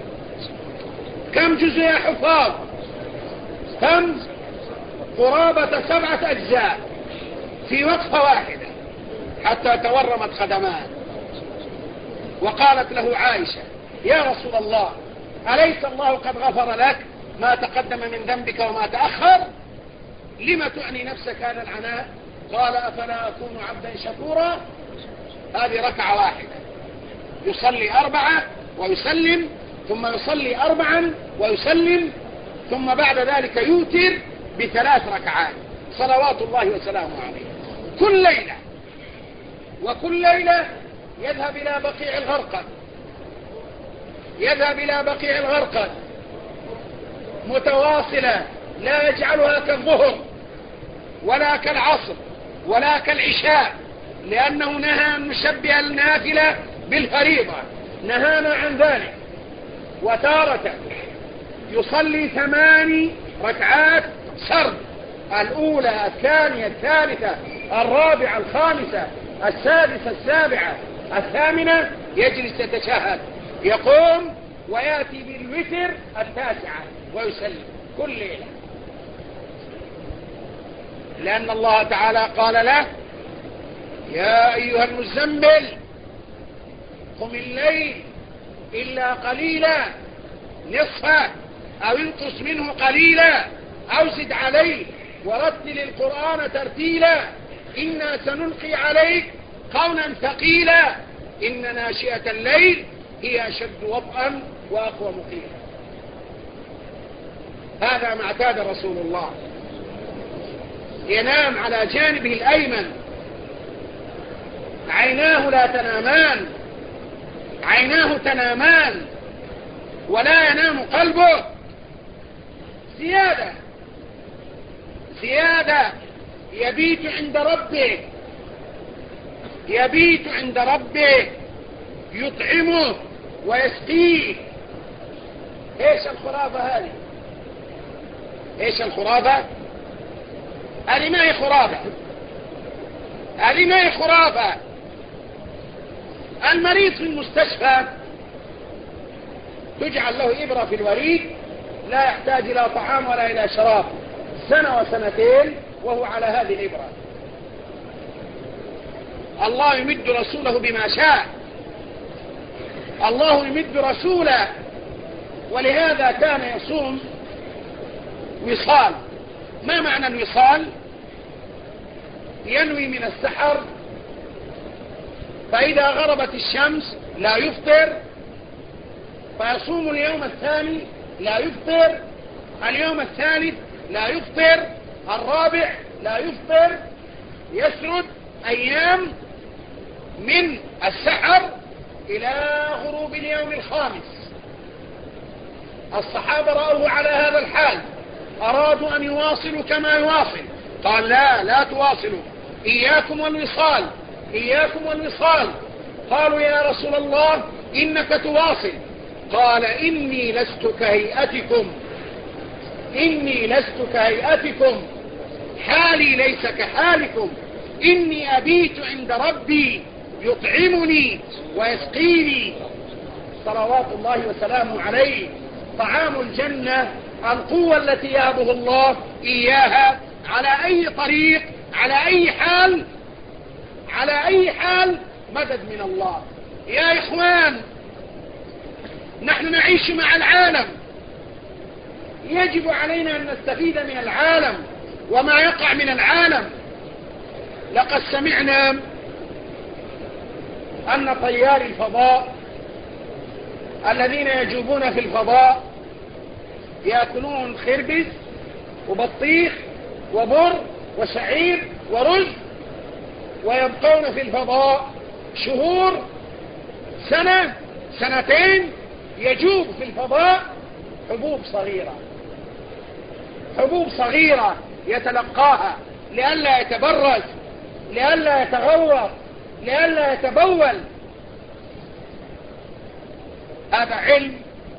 كم جزء يا حفاظ؟ كم؟ قرابة سبعة أجزاء في وقفة واحدة حتى تورمت خدمات. وقالت له عائشة: يا رسول الله، أليس الله قد غفر لك ما تقدم من ذنبك وما تأخر؟ لم تعني نفسك هذا العناء؟ قال: أفلا أكون عبدا شكورا؟ هذه ركعة واحدة، يصلي أربعة ويسلم، ثم يصلي أربعا ويسلم، ثم بعد ذلك يوتر بثلاث ركعات صلوات الله وسلامه عليه كل ليلة. وكل ليلة يذهب إلى بقيع الغرقد، يذهب إلى بقيع الغرقد متواصلة، لا يجعلها كالظهر ولا كالعصر ولا كالعشاء، لأنه نهى أن نشبه النافلة بالفريضة، نهانا عن ذلك. وتارة يصلي ثماني ركعات سرد، الأولى الثانية الثالثة الرابعة الخامسة السادسة السابعة الثامنة، يجلس يتشهد، يقوم ويأتي بالوتر التاسعة ويسلم كل ليلة، لأن الله تعالى قال له: يا أيها المزمل قم الليل إلا قليلا نصفه أو انقص منه قليلا أو زد عليه ورتل القرآن ترتيلا إنا سنلقي عليك قولا ثقيلا إن ناشئة الليل هي أشد وطئا وأقوى مقيلا. هذا ما اعتاد رسول الله، ينام على جانبه الأيمن، عيناه لا تنامان، عيناه تنامان ولا ينام قلبه. زيادة زيادة يبيت عند ربه، يبيت عند ربه يطعمه ويسقيه. ايش الخرافة هذه؟ ايش الخرافة؟ هذه ما هي خرافة، هذه ما هي خرافة. المريض في المستشفى تجعل له إبرة في الوريد، لا يحتاج إلى طعام ولا إلى شراب، سنة وسنتين وهو على هذه الإبرة. الله يمد رسوله بما شاء، الله يمد رسوله، ولهذا كان يصوم وصال. ما معنى الوصال؟ ينوي من السحر، فإذا غربت الشمس لا يفطر، فيصوم اليوم الثاني لا يفطر، اليوم الثالث لا يفطر، الرابع لا يفطر، يسرد أيام من السحر إلى غروب اليوم الخامس. الصحابة رأوه على هذا الحال، أرادوا أن يواصلوا كما يواصل، قال: لا لا تواصلوا، إياكم والوصال، إياكم والوصال. قالوا: يا رسول الله إنك تواصل. قال: إني لست كهيئتكم، إني لست كهيئتكم، حالي ليس كحالكم، إني أبيت عند ربي يطعمني ويسقيني صلوات الله وسلامه عليه. طعام الجنة القوة التي يهبه الله إياها على أي طريق، على أي حال، على أي حال، مدد من الله. يا إخوان، نحن نعيش مع العالم، يجب علينا أن نستفيد من العالم وما يقع من العالم. لقد سمعنا أن طيار الفضاء الذين يجوبون في الفضاء يأكلون خربز وبطيخ وبر وشعير ورز، ويبقون في الفضاء شهور، سنة، سنتين، يجوب في الفضاء حبوب صغيرة، حبوب صغيرة يتلقاها لئلا يتبرز، لئلا يتغوط، لئلا يتبول. هذا علم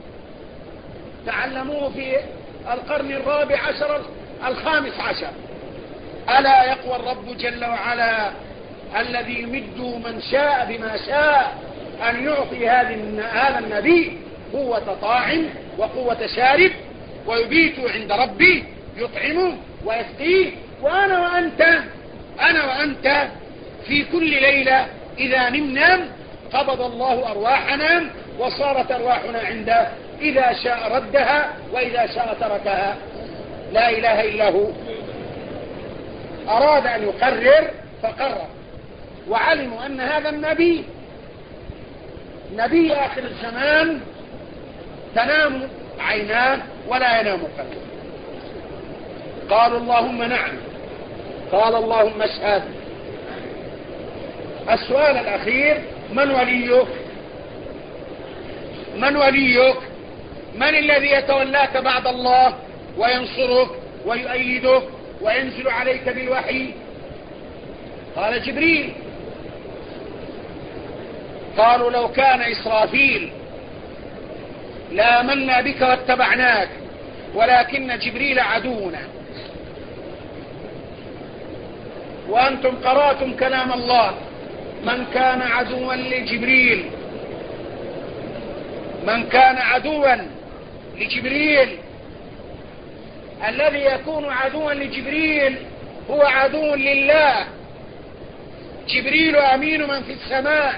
تعلموه في القرن الرابع عشر الخامس عشر. ألا يقوى الرب جل وعلا الذي يمد من شاء بما شاء أن يعطي هذا النبي قوة طاعم وقوة شارب، ويبيت عند ربي يطعمه ويسقيه. وأنا وأنت، أنا وأنت في كل ليلة إذا نمنا قبض الله أرواحنا وصارت أرواحنا عنده، إذا شاء ردها وإذا شاء تركها. لا إله إلا هو. أراد أن يقرر فقرر، وعلموا أن هذا النبي نبي آخر الزمان تنام عيناه ولا ينام قلبه. قالوا اللهم نعم. قال اللهم اشهد. السؤال الأخير: من وليك؟ من وليك؟ من الذي يتولاك بعد الله وينصرك ويؤيدك وينزل عليك بالوحي؟ قال جبريل. قالوا لو كان إسرافيل لآمنا بك واتبعناك، ولكن جبريل عدونا. وأنتم قرأتم كلام الله: من كان عدوا لجبريل من كان عدوا لجبريل الذي يكون عدوا لجبريل هو عدو لله. جبريل أمين من في السماء.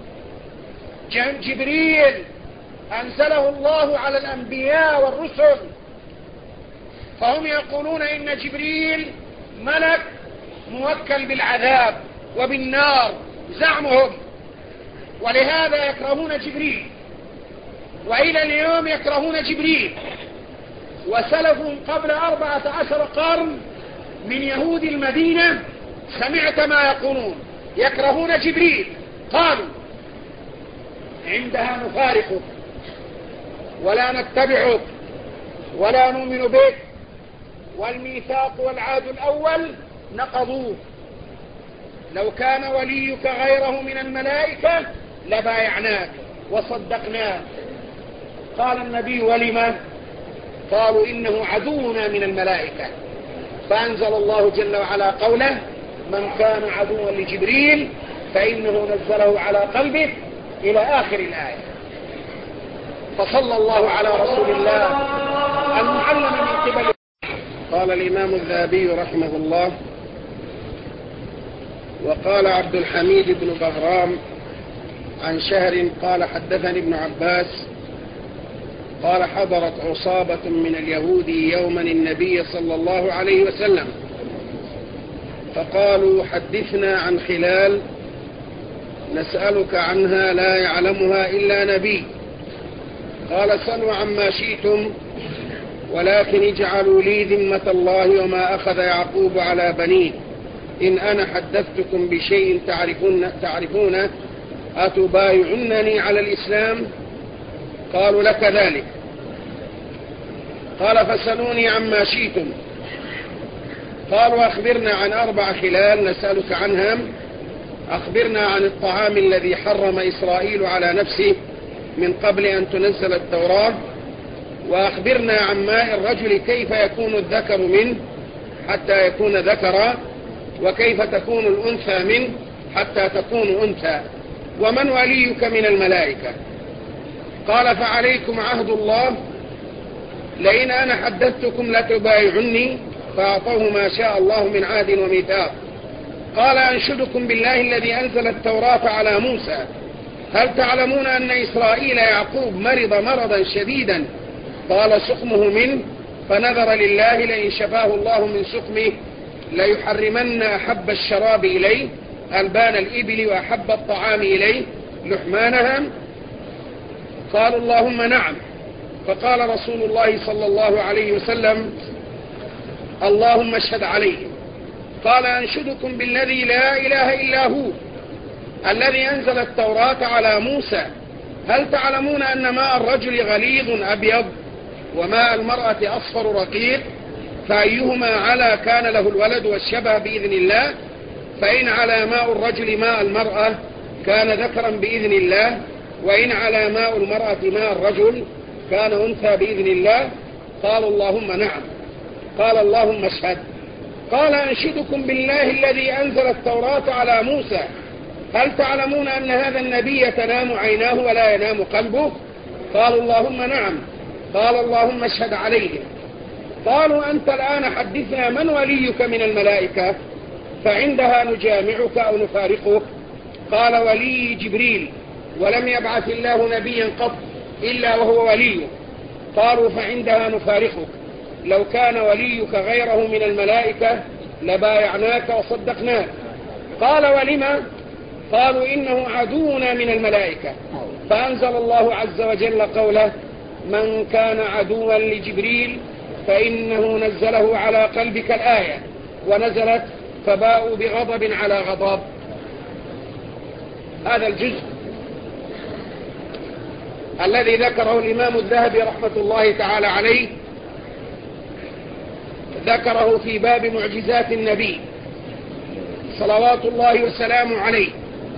جبريل أنزله الله على الأنبياء والرسل، فهم يقولون إن جبريل ملك موكل بالعذاب وبالنار زعمهم، ولهذا يكرهون جبريل، وإلى اليوم يكرهون جبريل. وسلفهم قبل أربعة عشر قرن من يهود المدينة سمعت ما يقولون: يكرهون جبريل. قالوا: عندها نفارقك ولا نتبعك ولا نؤمن بك، والميثاق والعهد الأول نقضوه. لو كان وليك غيره من الملائكة لبايعناك وصدقناك. قال النبي: ولما؟ قالوا: إنه عدونا من الملائكة. فأنزل الله جل وعلا قوله: من كان عدوا لجبريل فإنه نزله على قلبه، إلى آخر الآية. فصلى الله على رسول الله المعلم من قبل. قال الإمام الذهبي رحمه الله: وقال عبد الحميد بن بهرام عن شهر قال: حدثني ابن عباس قال: حضرت عصابة من اليهود يوما النبي صلى الله عليه وسلم، فقالوا: حدثنا عن خلال نسألك عنها لا يعلمها إلا نبي. قال: سلوا عما شئتم، ولكن اجعلوا لي ذمة الله وما أخذ يعقوب على بنيه. إن أنا حدثتكم بشيء تعرفون تعرفونه أتبايعنني على الإسلام؟ قالوا: لك ذلك. قال: فسلوني عما شئتم. قالوا: أخبرنا عن أربع خلال نسألك عنها. أخبرنا عن الطعام الذي حرم إسرائيل على نفسه من قبل أن تنزل التوراة، وأخبرنا عن ماء الرجل كيف يكون الذكر منه حتى يكون ذكرا، وكيف تكون الأنثى منه حتى تكون أنثى، ومن وليك من الملائكة؟ قال: فعليكم عهد الله، لئن أنا حدثتكم لتبايعني. فأعطوه ما شاء الله من عهد وميثاق. قال: أنشدكم بالله الذي أنزل التوراة على موسى، هل تعلمون أن إسرائيل يعقوب مرض مرضا شديدا قال سقمه منه، فنذر لله لئن شفاه الله من سقمه ليحرمن أحب الشراب إليه ألبان الإبل وأحب الطعام إليه لحمانها. قالوا: اللهم نعم. فقال رسول الله صلى الله عليه وسلم: اللهم اشهد عليهم. قال: أنشدكم بالذي لا إله إلا هو الذي أنزل التوراة على موسى، هل تعلمون أن ماء الرجل غليظ أبيض وماء المرأة أصفر رقيق، فأيهما على كان له الولد والشبه بإذن الله؟ فإن على ماء الرجل ماء المرأة كان ذكرا بإذن الله، وإن على ماء المرأة ماء الرجل كان أنثى بإذن الله. قالوا: اللهم نعم. قال: اللهم اشهد. قال: أنشدكم بالله الذي أنزل التوراة على موسى، هل تعلمون أن هذا النبي تنام عيناه ولا ينام قلبه؟ قالوا: اللهم نعم. قال: اللهم اشهد عليهم. قالوا: أنت الآن حدثنا من وليك من الملائكة، فعندها نجامعك أو نفارقك. قال: ولي جبريل، ولم يبعث الله نبيا قط إلا وهو وليه. قالوا: فعندها نفارقك. لو كان وليك غيره من الملائكة لبايعناك وصدقناك. قال: ولما؟ قالوا إنه عدونا من الملائكة، فأنزل الله عز وجل قوله: من كان عدوا لجبريل فإنه نزله على قلبك الآية، ونزلت فباءوا بغضب على غضب. هذا الجزء الذي ذكره الإمام الذهبي رحمة الله تعالى عليه ذكره في باب معجزات النبي صلوات الله وسلامه عليه.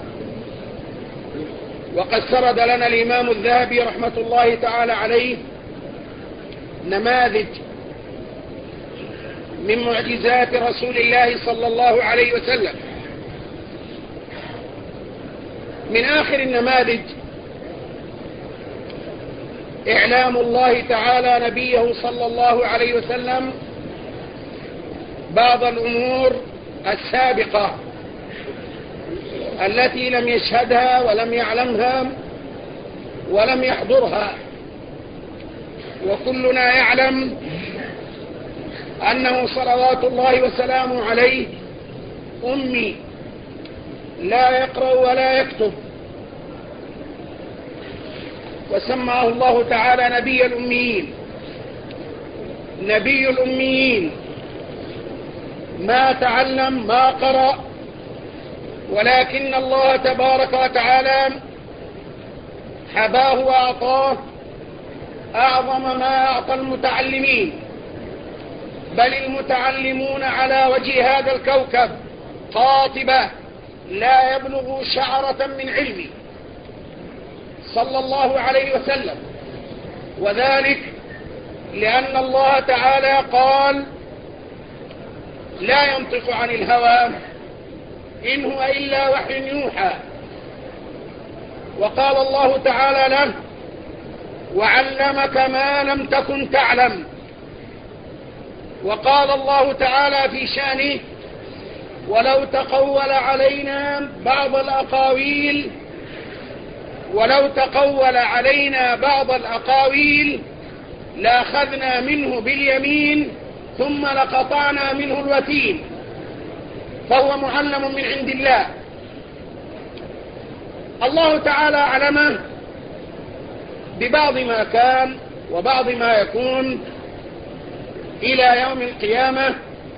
وقد سرد لنا الإمام الذهبي رحمة الله تعالى عليه نماذج من معجزات رسول الله صلى الله عليه وسلم. من آخر النماذج إعلام الله تعالى نبيه صلى الله عليه وسلم بعض الأمور السابقة التي لم يشهدها ولم يعلمها ولم يحضرها. وكلنا يعلم أنه صلوات الله وسلامه عليه أمي، لا يقرأ ولا يكتب، وسماه الله تعالى نبي الأميين. نبي الأميين ما تعلم ما قرأ، ولكن الله تبارك وتعالى حباه وأعطاه أعظم ما أعطى المتعلمين، بل المتعلمون على وجه هذا الكوكب قاطبة لا يبلغ شعرة من علمه صلى الله عليه وسلم. وذلك لأن الله تعالى قال: لا ينطق عن الهوى إن هو إلا وحي يوحى. وقال الله تعالى له: وعلمك ما لم تكن تعلم. وقال الله تعالى في شأنه: ولو تقول علينا بعض الأقاويل ولو تقول علينا بعض الأقاويل لأخذنا منه باليمين ثم لقطعنا منه الوتين. فهو معلم من عند الله. الله تعالى علمه ببعض ما كان وبعض ما يكون إلى يوم القيامة.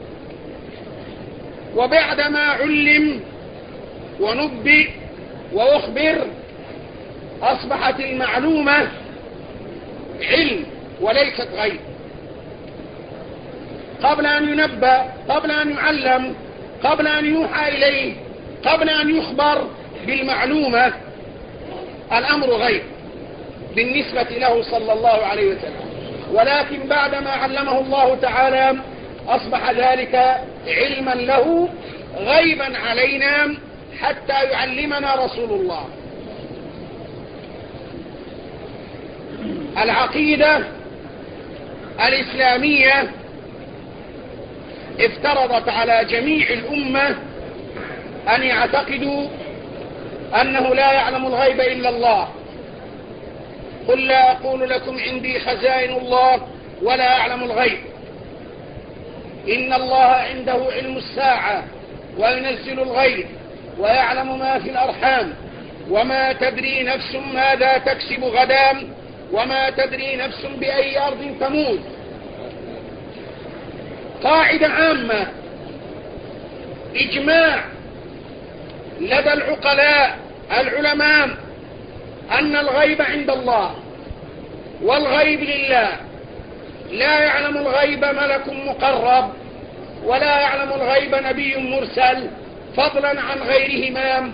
وبعدما علم ونبئ وأخبر أصبحت المعلومة علم وليست غيب. قبل أن ينبأ، قبل أن يعلم، قبل أن يوحى إليه، قبل أن يخبر بالمعلومة، الأمر غيب بالنسبة له صلى الله عليه وسلم. ولكن بعدما علمه الله تعالى أصبح ذلك علما له غيبا علينا حتى يعلمنا رسول الله. العقيدة الإسلامية افترضت على جميع الأمة أن يعتقدوا أنه لا يعلم الغيب إلا الله. قل لا أقول لكم عندي خزائن الله ولا أعلم الغيب، إن الله عنده علم الساعة وينزل الغيب ويعلم ما في الأرحام وما تدري نفس ماذا تكسب غدا وما تدري نفس بأي أرض تموت. قاعدة عامة، إجماع لدى العقلاء العلماء أن الغيب عند الله والغيب لله. لا يعلم الغيب ملك مقرب ولا يعلم الغيب نبي مرسل فضلا عن غيرهما.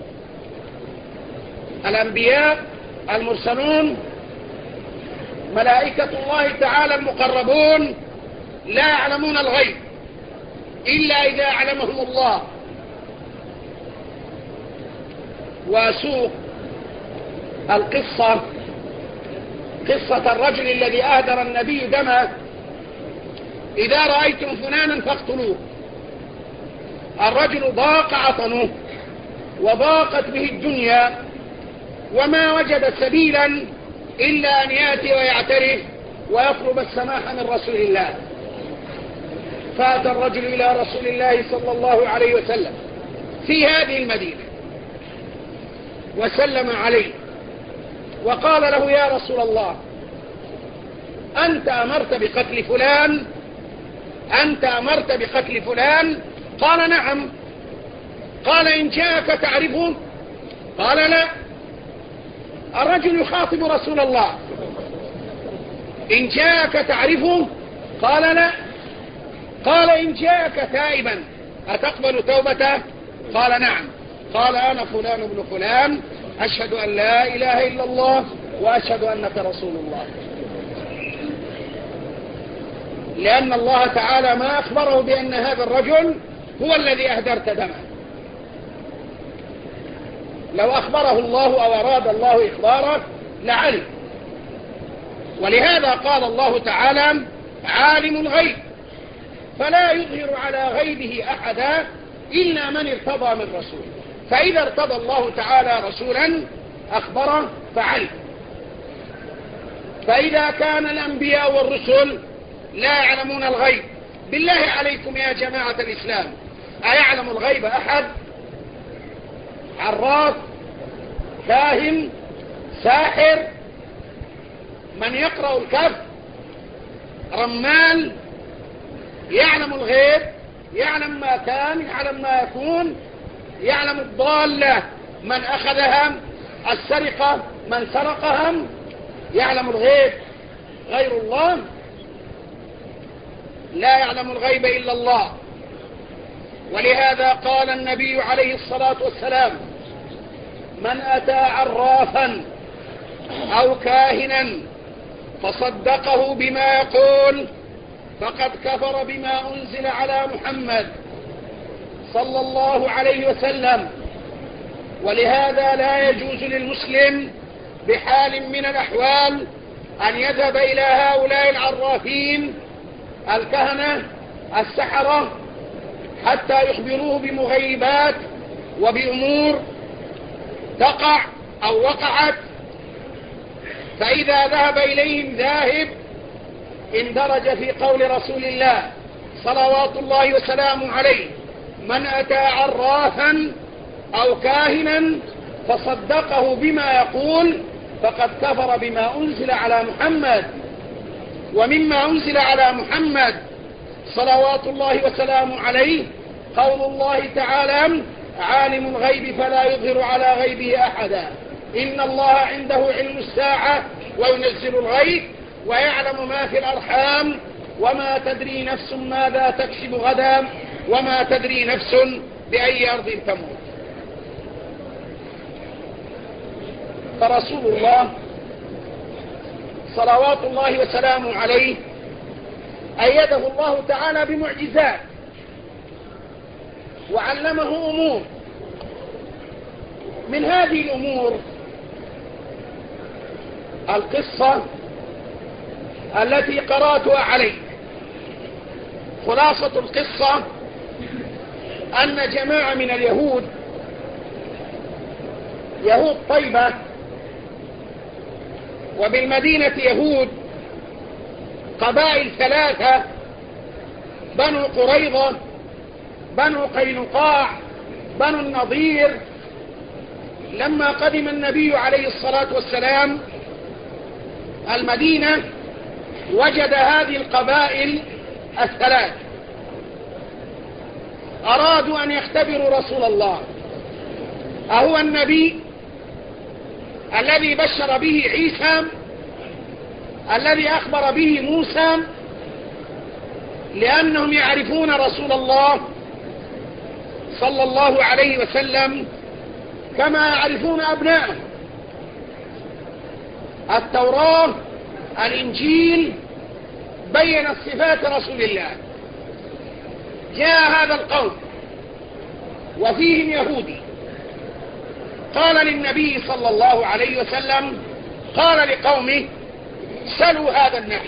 الأنبياء المرسلون ملائكة الله تعالى المقربون لا يعلمون الغيب إلا إذا علمهم الله. وسوق القصة، قصة الرجل الذي أهدر النبي دمه: إذا رأيتم فلانا فاقتلوه. الرجل ضاق عطنه وضاقت به الدنيا وما وجد سبيلا إلا أن يأتي ويعترف ويطلب السماح من رسول الله. فأتى الرجل إلى رسول الله صلى الله عليه وسلم في هذه المدينة وسلم عليه وقال له: يا رسول الله، أنت أمرت بقتل فلان أنت أمرت بقتل فلان قال: نعم. قال: إن جاءك تعرفه؟ قال: لا. الرجل يخاطب رسول الله: إن جاءك تعرفه؟ قال: لا. قال: إن جاءك تائبا أتقبل توبته؟ قال: نعم. قال: أنا فلان ابن فلان، أشهد أن لا إله إلا الله وأشهد أنك رسول الله. لأن الله تعالى ما أخبره بأن هذا الرجل هو الذي أهدرت دمه. لو أخبره الله أو أراد الله إخباره لعلم. ولهذا قال الله تعالى: عالم الغيب فلا يظهر على غيبه أحدا إلا من ارتضى من رسول. فإذا ارتضى الله تعالى رسولا أخبره فعلم. فإذا كان الأنبياء والرسل لا يعلمون الغيب، بالله عليكم يا جماعة الإسلام، أيعلم الغيب أحد؟ عراف، كاهن، ساحر، من يقرأ الكف، رمال، يعلم الغيب، يعلم ما كان، يعلم ما يكون، يعلم الضالة من أخذها، السرقة من سرقها، يعلم الغيب غير الله؟ لا يعلم الغيب إلا الله. ولهذا قال النبي عليه الصلاة والسلام: من أتى عرافا أو كاهنا فصدقه بما يقول فقد كفر بما أنزل على محمد صلى الله عليه وسلم. ولهذا لا يجوز للمسلم بحال من الأحوال أن يذهب إلى هؤلاء العرافين الكهنة السحرة حتى يخبروه بمغيبات وبأمور تقع أو وقعت، فإذا ذهب إليهم ذاهب اندرج في قول رسول الله صلوات الله وسلامه عليه: من أتى عرافا أو كاهنا فصدقه بما يقول فقد كفر بما أنزل على محمد. ومما أنزل على محمد صلوات الله وسلامه عليه قول الله تعالى: عالم الغيب فلا يظهر على غيبه أحدا، إن الله عنده علم الساعة وينزل الغيب ويعلم ما في الأرحام وما تدري نفس ماذا تكسب غدا وما تدري نفس بأي أرض تموت. فرسول الله صلوات الله وسلامه عليه أيده الله تعالى بمعجزات وعلمه أمور. من هذه الأمور القصة التي قرأتها عليك. خلاصة القصة أن جماعة من اليهود، يهود طيبة، وبالمدينة يهود، قبائل ثلاثة: بنو قريظة، بنو قينقاع، بنو النضير. لما قدم النبي عليه الصلاة والسلام المدينة وجد هذه القبائل الثلاث، أرادوا أن يختبروا رسول الله: أهو النبي الذي بشر به عيسى الذي أخبر به موسى؟ لأنهم يعرفون رسول الله صلى الله عليه وسلم كما يعرفون أبنائهم. التوراة الإنجيل بين صفات رسول الله. جاء هذا القوم وفيهم يهودي قال للنبي صلى الله عليه وسلم، قال لقومه: سلوا هذا النبي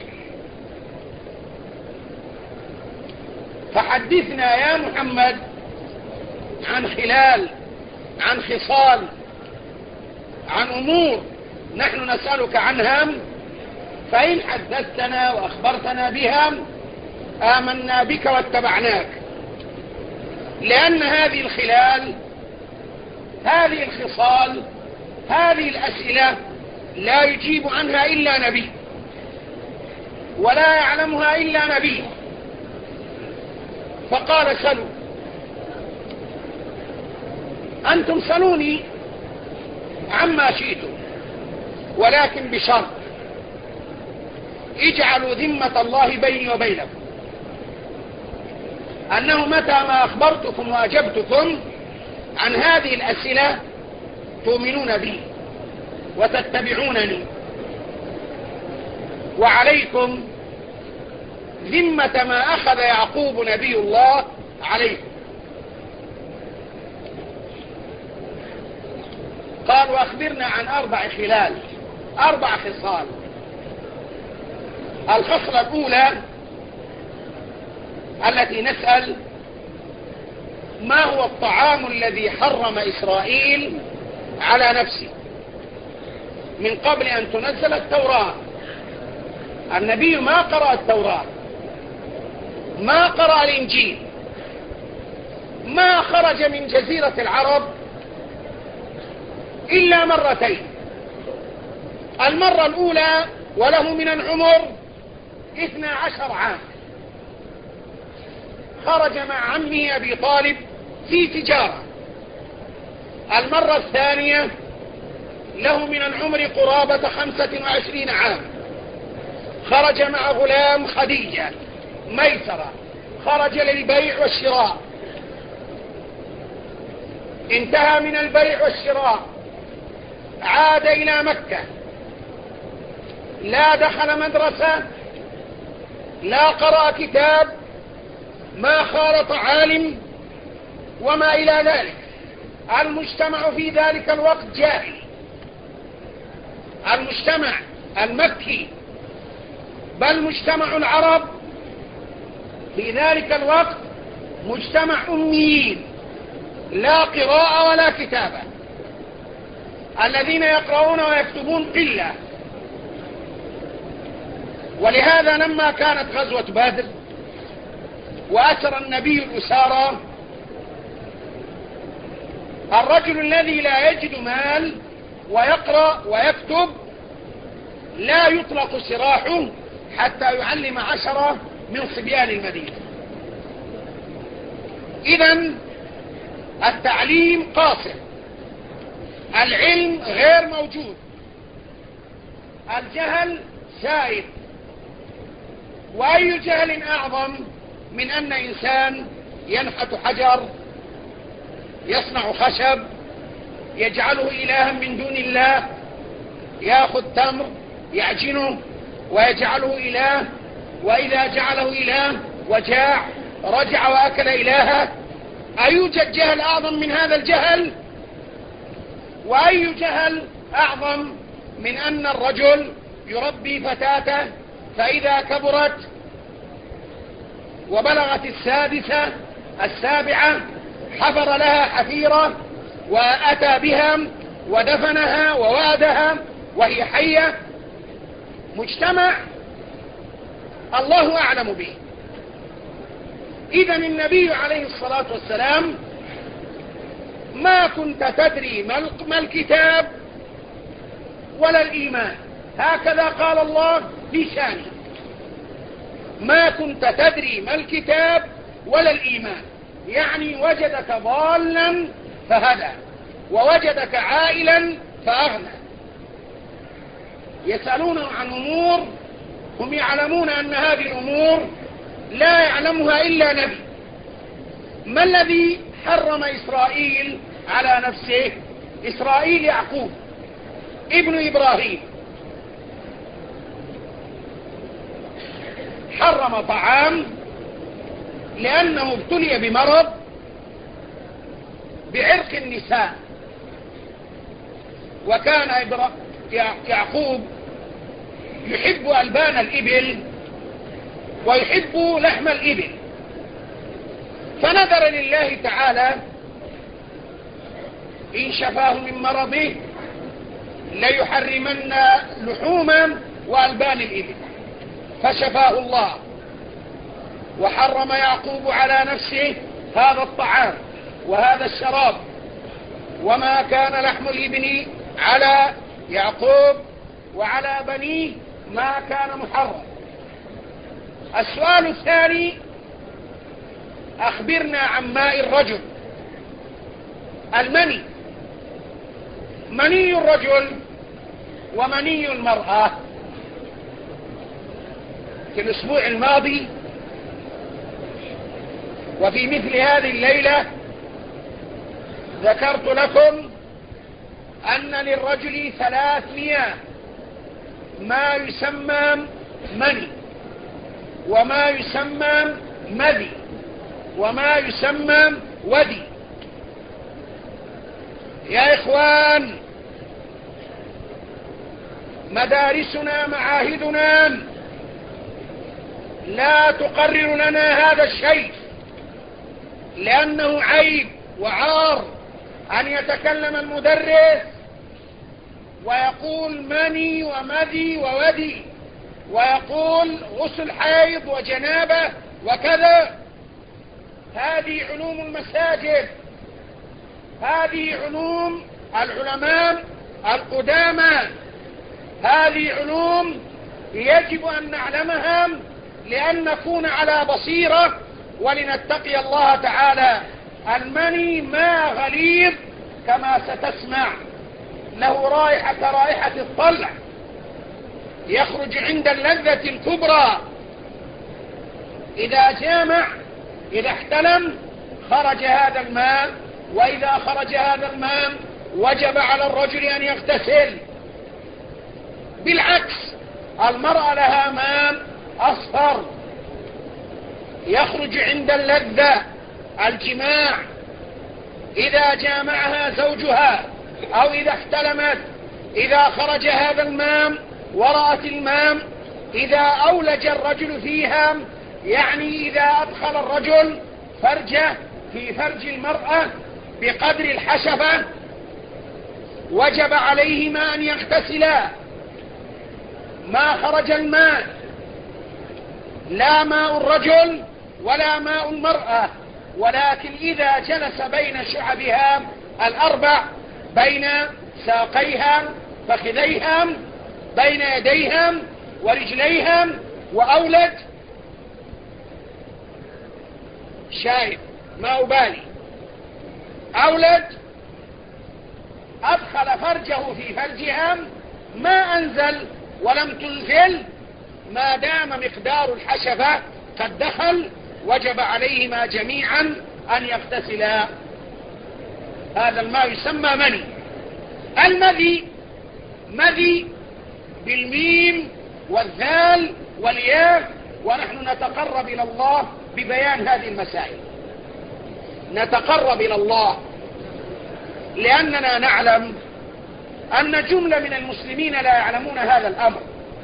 فحدثنا يا محمد عن خلال عن خصال عن أمور نحن نسألك عنها، فإن حدثتنا وأخبرتنا بها آمنا بك واتبعناك. لأن هذه الخلال هذه الخصال، هذه الأسئلة لا يجيب عنها إلا نبي، ولا يعلمها إلا نبي. فقال سلوا، أنتم سلوني عما شئتم، ولكن بشرط اجعلوا ذمة الله بيني وبينكم، أنه متى ما أخبرتكم وأجبتكم عن هذه الأسئلة تؤمنون بي وتتبعونني، وعليكم ذمة ما أخذ يعقوب نبي الله عليكم. قال وأخبرنا عن أربع خلال، أربع خصال. الخصلة الأولى التي نسأل: ما هو الطعام الذي حرم إسرائيل على نفسه من قبل أن تنزل التوراة؟ النبي ما قرأ التوراة، ما قرأ الإنجيل، ما خرج من جزيرة العرب إلا مرتين. المرة الأولى وله من العمر اثنى عشر عام، خرج مع عمه أبي طالب في تجارة. المرة الثانية له من العمر قرابة خمسة وعشرين عام، خرج مع غلام خديجة ميسرة، خرج للبيع والشراء. انتهى من البيع والشراء، عاد إلى مكة، لا دخل مدرسة، لا قرأ كتاب، ما خالط عالم وما إلى ذلك. المجتمع في ذلك الوقت جاهل، المجتمع المكي بل مجتمع العرب في ذلك الوقت مجتمع أميين، لا قراءة ولا كتابة، الذين يقرؤون ويكتبون قلة. ولهذا لما كانت غزوة بدر وأسر النبي الأسارى، الرجل الذي لا يجد مال ويقرأ ويكتب لا يطلق سراحه حتى يعلم عشرة من صبيان المدينة. إذن التعليم قاصر، العلم غير موجود، الجهل سائد. وأي جهل أعظم من أن إنسان ينحت حجر، يصنع خشب، يجعله إلها من دون الله، يأخذ تمر يعجنه ويجعله إله، وإذا جعله إله وجاع رجع وأكل إلهه. أيوجد جهل أعظم من هذا الجهل؟ وأي جهل أعظم من أن الرجل يربي فتاته، فإذا كبرت وبلغت السادسة السابعة حفر لها حفيرة وأتى بها ودفنها ووادها وهي حية؟ مجتمع الله أعلم به. إذن النبي عليه الصلاة والسلام ما كنت تدري ما الكتاب ولا الإيمان، هكذا قال الله في شانه: ما كنت تدري ما الكتاب ولا الإيمان، يعني وجدك ضالا فهدى ووجدك عائلا فأغنى. يسألون عن أمور هم يعلمون أن هذه الأمور لا يعلمها إلا نبي. ما الذي حرم إسرائيل على نفسه؟ إسرائيل يعقوب ابن إبراهيم حرم طعام لأنه ابتلي بمرض بعرق النساء، وكان يعقوب يحب ألبان الإبل ويحب لحم الإبل، فنذر لله تعالى إن شفاه من مرضه ليحرمن لحوما وألبان الإبل، فشفاه الله، وحرم يعقوب على نفسه هذا الطعام وهذا الشراب وما كان لحم الابن على يعقوب وعلى بنيه ما كان محرم. السؤال الثاني: أخبرنا عن ماء الرجل. المني، مني الرجل ومني المرأة. في الأسبوع الماضي وفي مثل هذه الليلة ذكرت لكم أن للرجل ثلاث مياه: ما يسمى مني، وما يسمى مذي، وما يسمى ودي. يا إخوان، مدارسنا معاهدنا لا تقرر لنا هذا الشيء، لأنه عيب وعار أن يتكلم المدرس ويقول مني ومذي وودي، ويقول غسل حيض وجنابة وكذا. هذه علوم المساجد، هذه علوم العلماء القدامى، هذه علوم يجب أن نعلمها لأن نكون على بصيرة ولنتقي الله تعالى. المني ماء غليظ كما ستسمع، له رائحة كرائحة الطلع، يخرج عند اللذة الكبرى. إذا جامع، إذا احتلم، خرج هذا الماء، وإذا خرج هذا الماء وجب على الرجل أن يغتسل. بالعكس، المرأة لها ماء أصفر يخرج عند اللذة الجماع، إذا جامعها زوجها أو إذا احتلمت، إذا خرج هذا الماء ورأت الماء، إذا أولج الرجل فيها، يعني إذا أدخل الرجل فرجه في فرج المرأة بقدر الحشفة، وجب عليهما أن يغتسلا. ما خرج الماء، لا ماء الرجل ولا ماء المرأة، ولكن إذا جلس بين شعبها الأربع، بين ساقيها، فخذيها، بين يديها ورجليها، وأولد، شايف ما أبالي، أولد أدخل فرجه في فرجها، ما أنزل ولم تنزل، ما دام مقدار الحشفة قد دخل، وجب عليهما جميعا أن يغتسلا. هذا الماء يسمى مني. المذي، مذي بالميم والذال والياء، ونحن نتقرب إلى الله ببيان هذه المسائل، نتقرب إلى الله لأننا نعلم أن جملة من المسلمين لا يعلمون هذا الأمر.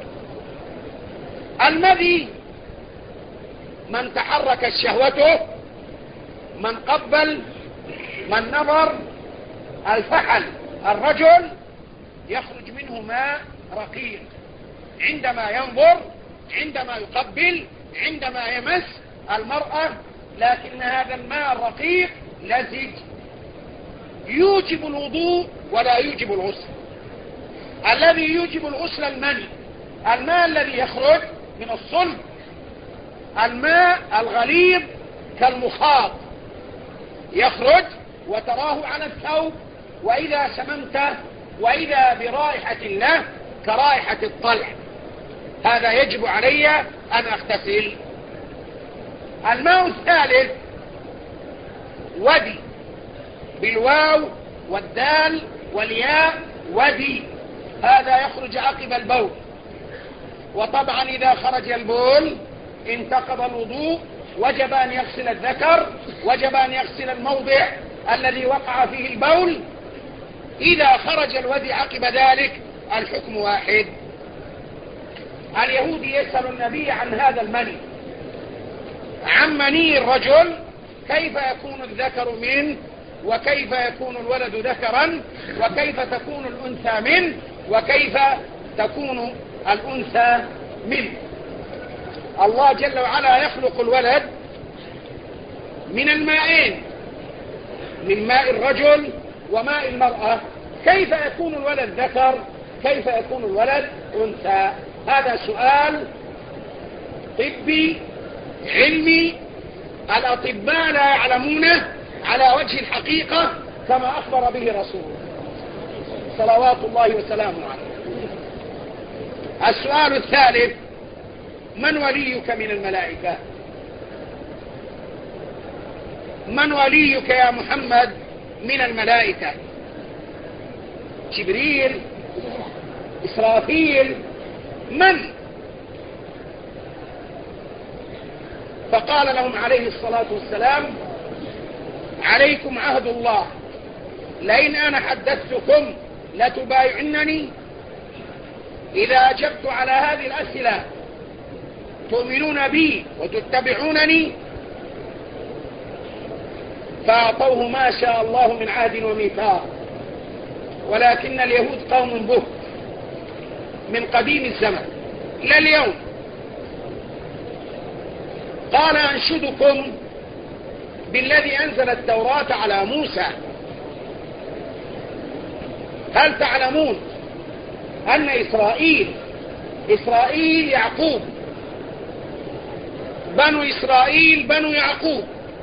المذي من تحركت شهوته، من قبل، من نظر، الفحل، الرجل يخرج منه ماء رقيق عندما ينظر، عندما يقبل، عندما يمس المرأة، لكن هذا الماء الرقيق لزج يوجب الوضوء ولا يوجب الغسل. الذي يوجب الغسل المني، الماء الذي يخرج من الصلب، الماء الغليظ كالمخاط يخرج وتراه على الثوب، وإذا شممته وإذا برائحة له كرائحة الطلع، هذا يجب علي أن أغتسل. الماء الثالث ودي، بالواو والدال والياء، ودي، هذا يخرج عقب البول. وطبعا إذا خرج البول انتقض الوضوء، وجب أن يغسل الذكر، وجب أن يغسل الموضع الذي وقع فيه البول. إذا خرج الودي عقب ذلك الحكم واحد. اليهودي يسأل النبي عن هذا المني، عن مني الرجل، كيف يكون الذكر منه، وكيف يكون الولد ذكرا، وكيف تكون الأنثى منه، وكيف تكون الأنثى منه. الله جل وعلا يخلق الولد من المائين، من ماء الرجل وماء المرأة كيف يكون الولد ذكر؟ كيف يكون الولد أنثى؟ هذا سؤال طبي علمي الأطباء لا يعلمونه على وجه الحقيقة كما أخبر به رسوله صلوات الله وسلامه عليه. السؤال الثالث: من وليك من الملائكة؟ من وليك يا محمد من الملائكة؟ جبريل؟ إسرافيل؟ من؟ فقال لهم عليه الصلاة والسلام: عليكم عهد الله، لئن أنا حدثتكم لتبايعنني؟ إذا أجبت على هذه الأسئلة تؤمنون بي وتتبعونني؟ فأعطوه ما شاء الله من عهد وميثاق. ولكن اليهود قوم به من قديم الزمن إلى اليوم. قال: أنشدكم بالذي أنزل التوراة على موسى. هل تعلمون أن إسرائيل إسرائيل يعقوب، بنو إسرائيل بنو يعقوب،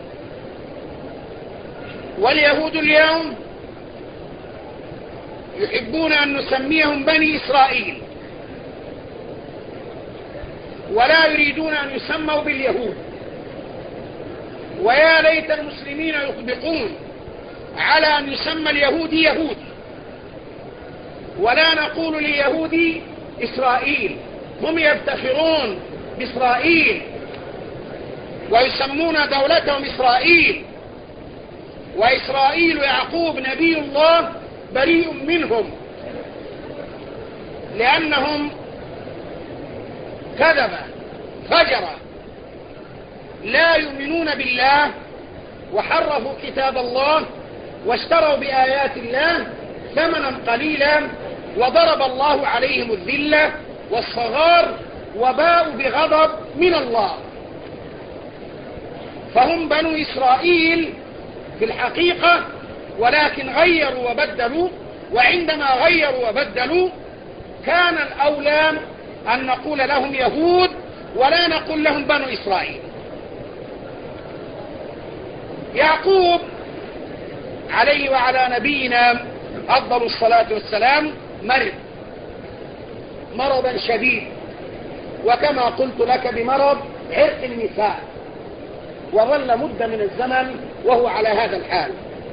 واليهود اليوم يحبون أن نسميهم بني إسرائيل ولا يريدون أن يسموا باليهود. ويا ليت المسلمين يطبقون على أن يسمى اليهودي يهود، ولا نقول لليهود إسرائيل. هم يفتخرون بإسرائيل ويسمون دولتهم إسرائيل، وإسرائيل يعقوب نبي الله بريء منهم، لأنهم كذب فجر لا يؤمنون بالله وحرفوا كتاب الله واشتروا بآيات الله ثمنا قليلا، وضرب الله عليهم الذلة والصغار وباءوا بغضب من الله. فهم بنو إسرائيل في الحقيقة، ولكن غيروا وبدلوا. وعندما غيروا وبدلوا كان الأولى أن نقول لهم يهود ولا نقول لهم بنو إسرائيل. يعقوب عليه وعلى نبينا أفضل الصلاة والسلام مرض مرضا شديد، وكما قلت لك بمرض عرق النساء، وظل مدة من الزمن وهو على هذا الحال،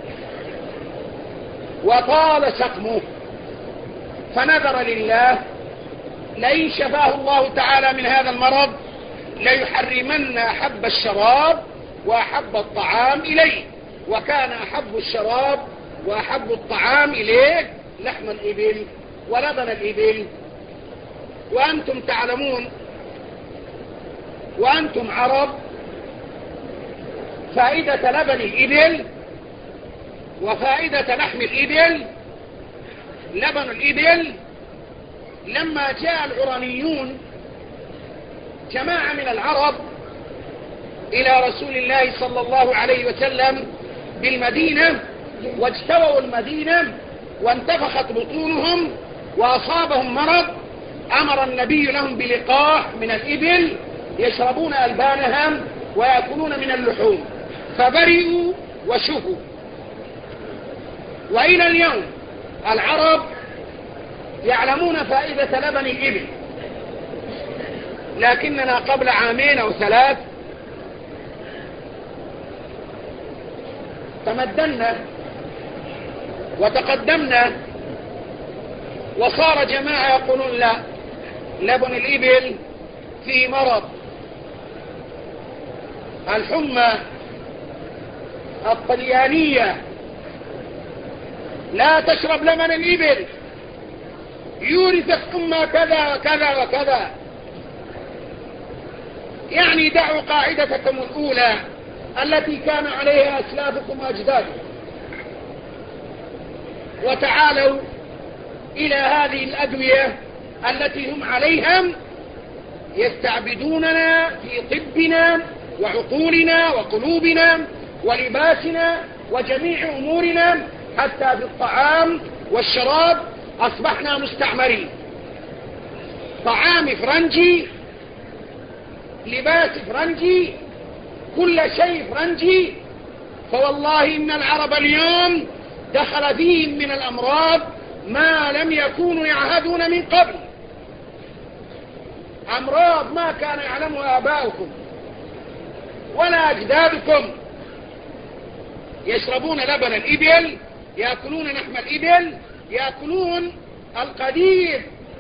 وطال سقمه. فنذر لله لئن شفاه الله تعالى من هذا المرض ليحرمن أحب الشراب وأحب الطعام إليه، وكان أحب الشراب وأحب الطعام إليه لحم الإبل ولبن الإبل. وأنتم تعلمون وأنتم عرب فائدة لبن الإبل وفائدة لحم الإبل. لبن الإبل لما جاء العرانيون جماعة من العرب إلى رسول الله صلى الله عليه وسلم بالمدينة، واجتووا المدينة وانتفخت بطونهم وأصابهم مرض، أمر النبي لهم بلقاح من الإبل يشربون ألبانها ويأكلون من اللحوم، فبرئوا وشفوا. وإلى اليوم العرب يعلمون فائدة لبن الإبل، لكننا قبل عامين أو ثلاث تمدنا وتقدمنا، وصار جماعة يقولون لا، لبن الإبل فيه مرض، الحمى الطليانية لا تشرب لبن الإبل يورث حمى كذا وكذا وكذا. يعني دعوا قاعدتكم الأولى التي كان عليها أسلافكم وأجدادكم، وتعالوا إلى هذه الأدوية التي هم عليها يستعبدوننا في طبنا وعقولنا وقلوبنا ولباسنا وجميع أمورنا، حتى في الطعام والشراب أصبحنا مستعمرين. طعام فرنجي، لباس فرنجي، كل شيء فرنجي. فوالله إن العرب اليوم دخل فيهم من الأمراض ما لم يكونوا يعهدون من قبل، أمراض ما كان يعلمها آباؤكم ولا أجدادكم. يشربون لبن الإبل، يأكلون لحم الإبل، يأكلون القديد،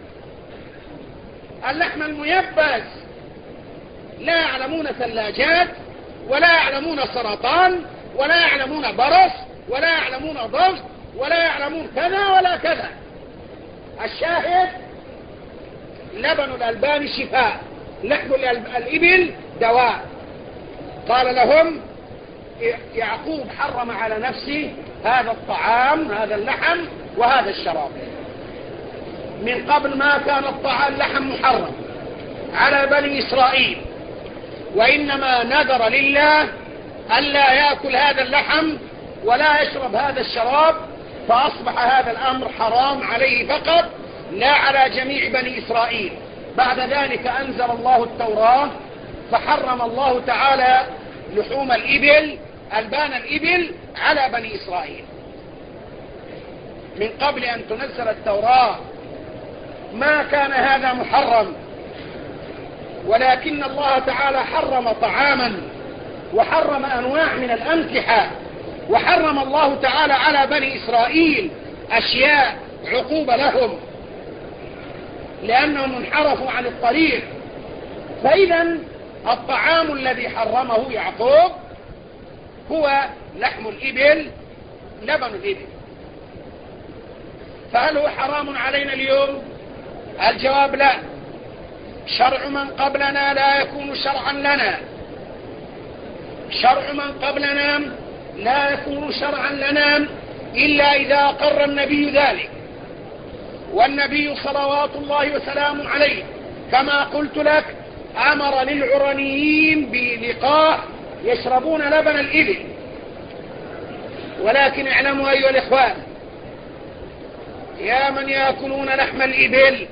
اللحم الميبس، لا يعلمون ثلاجات، ولا يعلمون سرطان، ولا يعلمون برص، ولا يعلمون ضغط، ولا يعلمون كذا ولا كذا. الشاهد لبن الألبان شفاء، لحم الإبل دواء. قال لهم يعقوب حرم على نفسه هذا الطعام، هذا اللحم وهذا الشراب. من قبل ما كان الطعام اللحم محرم على بني إسرائيل، وإنما نذر لله ألا يأكل هذا اللحم ولا يشرب هذا الشراب، فأصبح هذا الأمر حرام عليه فقط لا على جميع بني إسرائيل. بعد ذلك أنزل الله التوراة فحرم الله تعالى لحوم الإبل، ألبان الإبل، على بني إسرائيل. من قبل أن تنزل التوراة ما كان هذا محرم، ولكن الله تعالى حرم طعاما وحرم أنواع من الأمتحة، وحرم الله تعالى على بني إسرائيل أشياء عقوبة لهم لأنهم انحرفوا عن الطريق. فإذا الطعام الذي حرمه يعقوب هو لحم الإبل، لبن الإبل. فهل هو حرام علينا اليوم؟ الجواب لا. شرع من قبلنا لا يكون شرعا لنا، شرع من قبلنا لا يكون شرعا لنا إلا إذا أقر النبي ذلك. والنبي صلوات الله وسلامه عليه كما قلت لك أمر للعرنيين بلقاح يشربون لبن الإبل. ولكن اعلموا أيها الإخوان، يا من يأكلون لحم الإبل،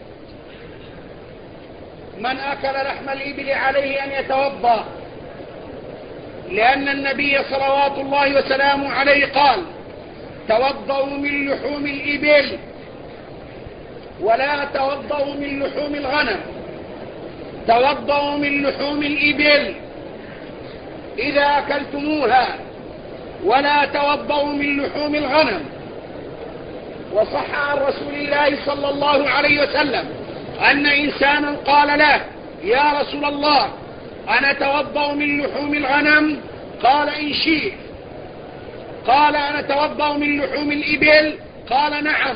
من أكل لحم الإبل عليه أن يتوضأ، لأن النبي صلوات الله وسلامه عليه قال توضأوا من لحوم الإبل ولا توضأوا من لحوم الغنم. توضأوا من لحوم الإبل إذا أكلتموها، ولا توضأوا من لحوم الغنم. وصح عن رسول الله صلى الله عليه وسلم أن إنسانا قال له يا رسول الله أنا توضأ من لحوم الغنم؟ قال إن شئت. قال أنا توضأ من لحوم الإبل؟ قال نعم.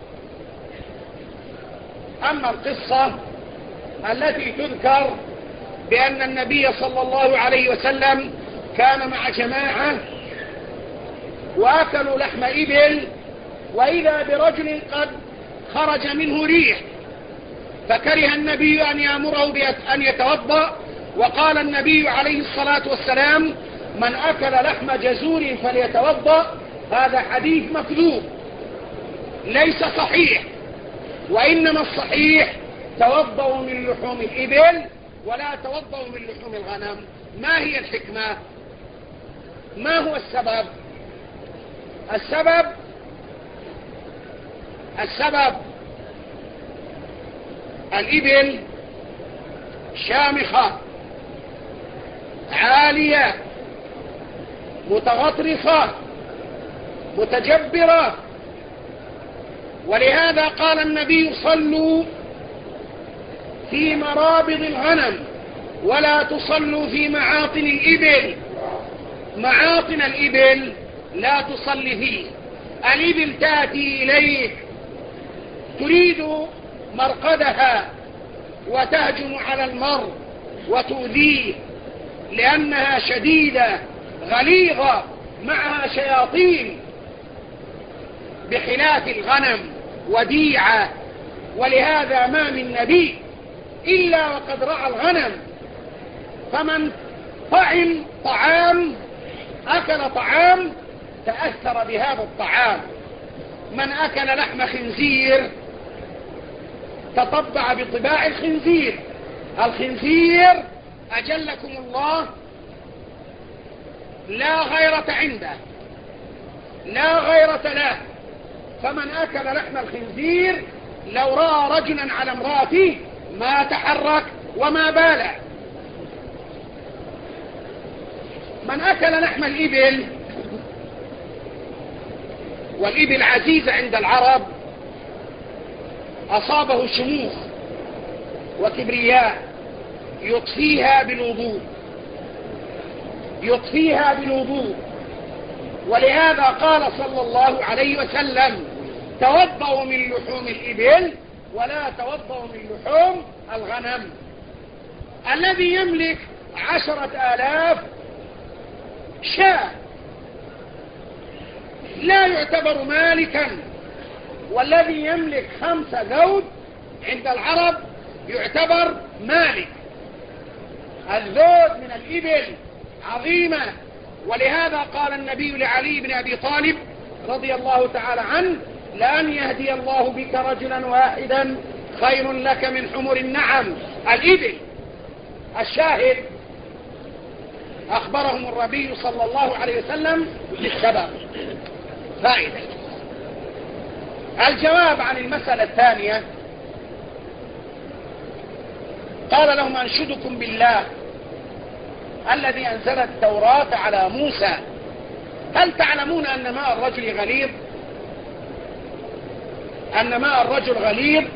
أما القصة التي تذكر بأن النبي صلى الله عليه وسلم كان مع جماعة وأكلوا لحم إبل، وإذا برجل قد خرج منه ريح، فكره النبي أن يأمره بأن يتوضأ، وقال النبي عليه الصلاة والسلام من أكل لحم جزور فليتوضأ. هذا حديث مكذوب ليس صحيح، وإنما الصحيح توضأوا من لحوم الإبل ولا توضأوا من لحوم الغنم. ما هي الحكمة؟ ما هو السبب؟ السبب السبب الإبل شامخة عالية متغطرسة متجبرة، ولهذا قال النبي صلوا في مرابض الغنم ولا تصلوا في معاطن الإبل. معاطن الإبل لا تصلي فيه. الإبل تأتي إليك تريد مرقدها وتهجم على المرء وتؤذيه لأنها شديدة غليظة معها شياطين، بخلاف الغنم وديعة. ولهذا ما من نبي إلا وقد رعى الغنم، فمن طعم طعام أكل طعام تأثر بهذا الطعام من أكل لحم خنزير تطبع بطباع الخنزير. الخنزير أجلكم الله لا غيرة عنده، لا غيرة له. فمن أكل لحم الخنزير لو رأى رجلا على امرأته ما تحرك وما بالع. من أكل لحم الإبل، والإبل عزيزة عند العرب، أصابه شموخ وكبرياء يطفيها بالوضوء، يطفيها بالوضوء. ولهذا قال صلى الله عليه وسلم: توضؤوا من لحوم الإبل ولا توضؤوا من لحوم الغنم. الذي يملك عشرة آلاف شاة لا يعتبر مالكا، والذي يملك خمسة ذود عند العرب يعتبر مالك. الذود من الإبل عظيمة، ولهذا قال النبي لعلي بن أبي طالب رضي الله تعالى عنه: لأن يهدي الله بك رجلا واحدا خير لك من حمر النعم. الإبل. الشاهد أخبرهم النبي صلى الله عليه وسلم بالسبب. فائدة. الجواب عن المسألة الثانية: قال لهم: أنشدكم بالله الذي أنزل التوراة على موسى، هل تعلمون أن ماء الرجل غليظ؟ أن ماء الرجل غليظ،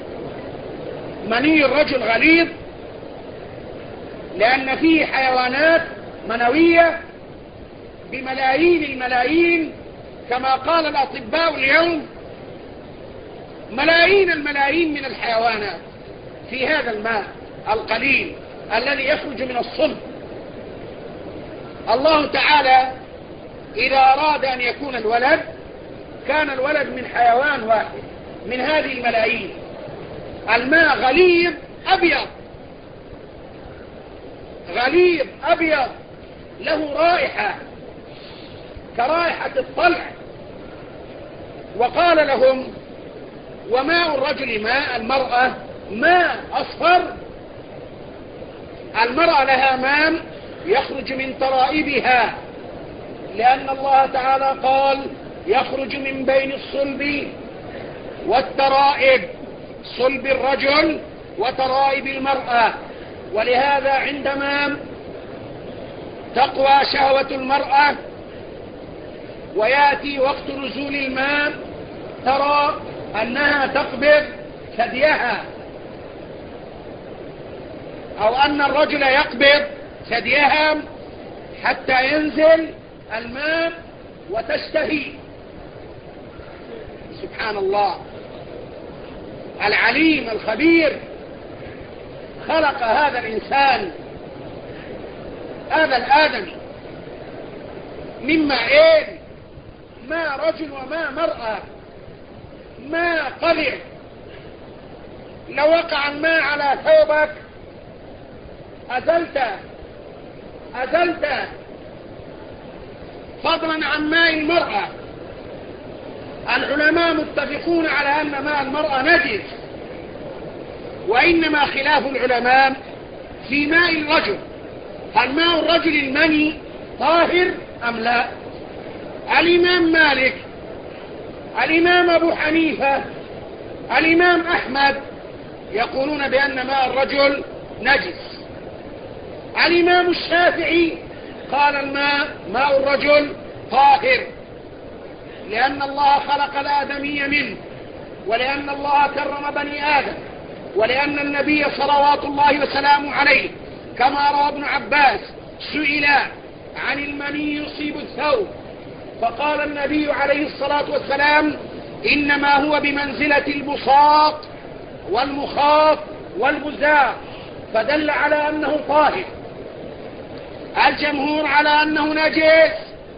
مني الرجل غليظ، لأن فيه حيوانات منوية بملايين الملايين، كما قال الأطباء اليوم، ملايين الملايين من الحيوانات في هذا الماء القليل الذي يخرج من الصلب. الله تعالى إذا أراد أن يكون الولد كان الولد من حيوان واحد من هذه الملايين. الماء غليظ أبيض، غليظ أبيض، له رائحة كرائحة الطلع. وقال لهم: وماء الرجل ماء المرأة ماء أصفر. المرأة لها ماء يخرج من ترائبها، لأن الله تعالى قال: يخرج من بين الصلب والترائب، صلب الرجل وترائب المرأة. ولهذا عندما تقوى شهوة المرأة ويأتي وقت نزول الماء ترى أنها تقبض ثديها، أو أن الرجل يقبض ثديها حتى ينزل الماء وتشتهي. سبحان الله العليم الخبير خلق هذا الإنسان، هذا الآدمي، من ماءين، ماء رجل وماء مرأة، ماء قذر. لو وقع الماء على ثوبك أزلته أزلته فضلا عن ماء المرأة. العلماء متفقون على أن ماء المرأة نجس، وإنما خلاف العلماء في ماء الرجل. هل ماء الرجل المني طاهر أم لا؟ الإمام مالك، الإمام أبو حنيفة، الإمام أحمد يقولون بأن ماء الرجل نجس. الإمام الشافعي قال الماء ماء الرجل طاهر، لأن الله خلق الآدمي منه، ولأن الله كرم بني آدم، ولأن النبي صلوات الله وسلامه عليه كما روى ابن عباس سئل عن المني يصيب الثوب، فقال النبي عليه الصلاة والسلام: إنما هو بمنزلة البصاق والمخاط والبزاق، فدل على أنه طاهر. الجمهور على أنه نجس.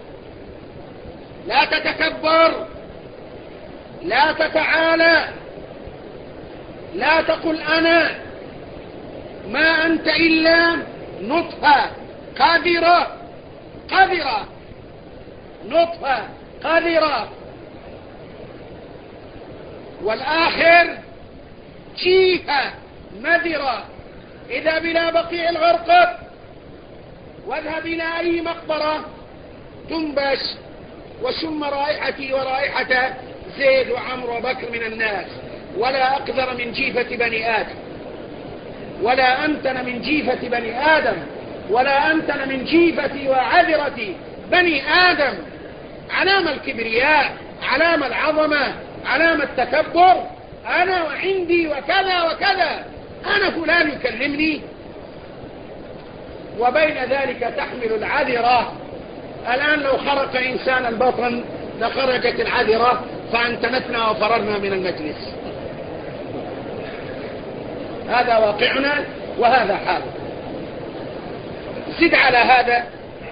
لا تتكبر، لا تتعالى، لا تقل أنا، ما أنت إلا نطفة قذرة، قذرة، نطفة قذرة. والآخر جيفة مذرة. اذهب إلى بقيع الغرقد واذهب إلى أي مقبرة تنبش وشم رائحتي ورائحة زيد وعمر وبكر من الناس، ولا أقذر من جيفة بني آدم، ولا أمتن من جيفة بني آدم، ولا أمتن من جيفة وعذرة بني آدم. علامة الكبرياء، علامة العظمة، علامة التكبر. أنا وعندي وكذا وكذا، أنا فلان يكلمني. وبين ذلك تحمل العذرة. الآن لو خرق إنسان البطن لخرجت العذرة فأنتنتنا وفررنا من المجلس. هذا واقعنا وهذا حال. زد على هذا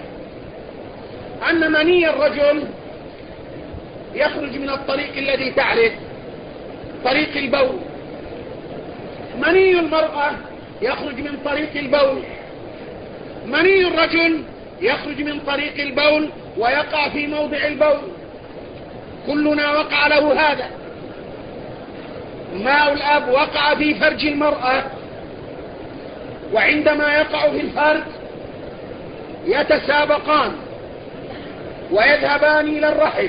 أن مني الرجل يخرج من الطريق الذي تعرف، طريق البول. مني المرأة يخرج من طريق البول. مني الرجل يخرج من طريق البول ويقع في موضع البول. كلنا وقع له هذا. ماء الأب وقع في فرج المرأة، وعندما يقع في الفرج يتسابقان ويذهبان إلى الرحم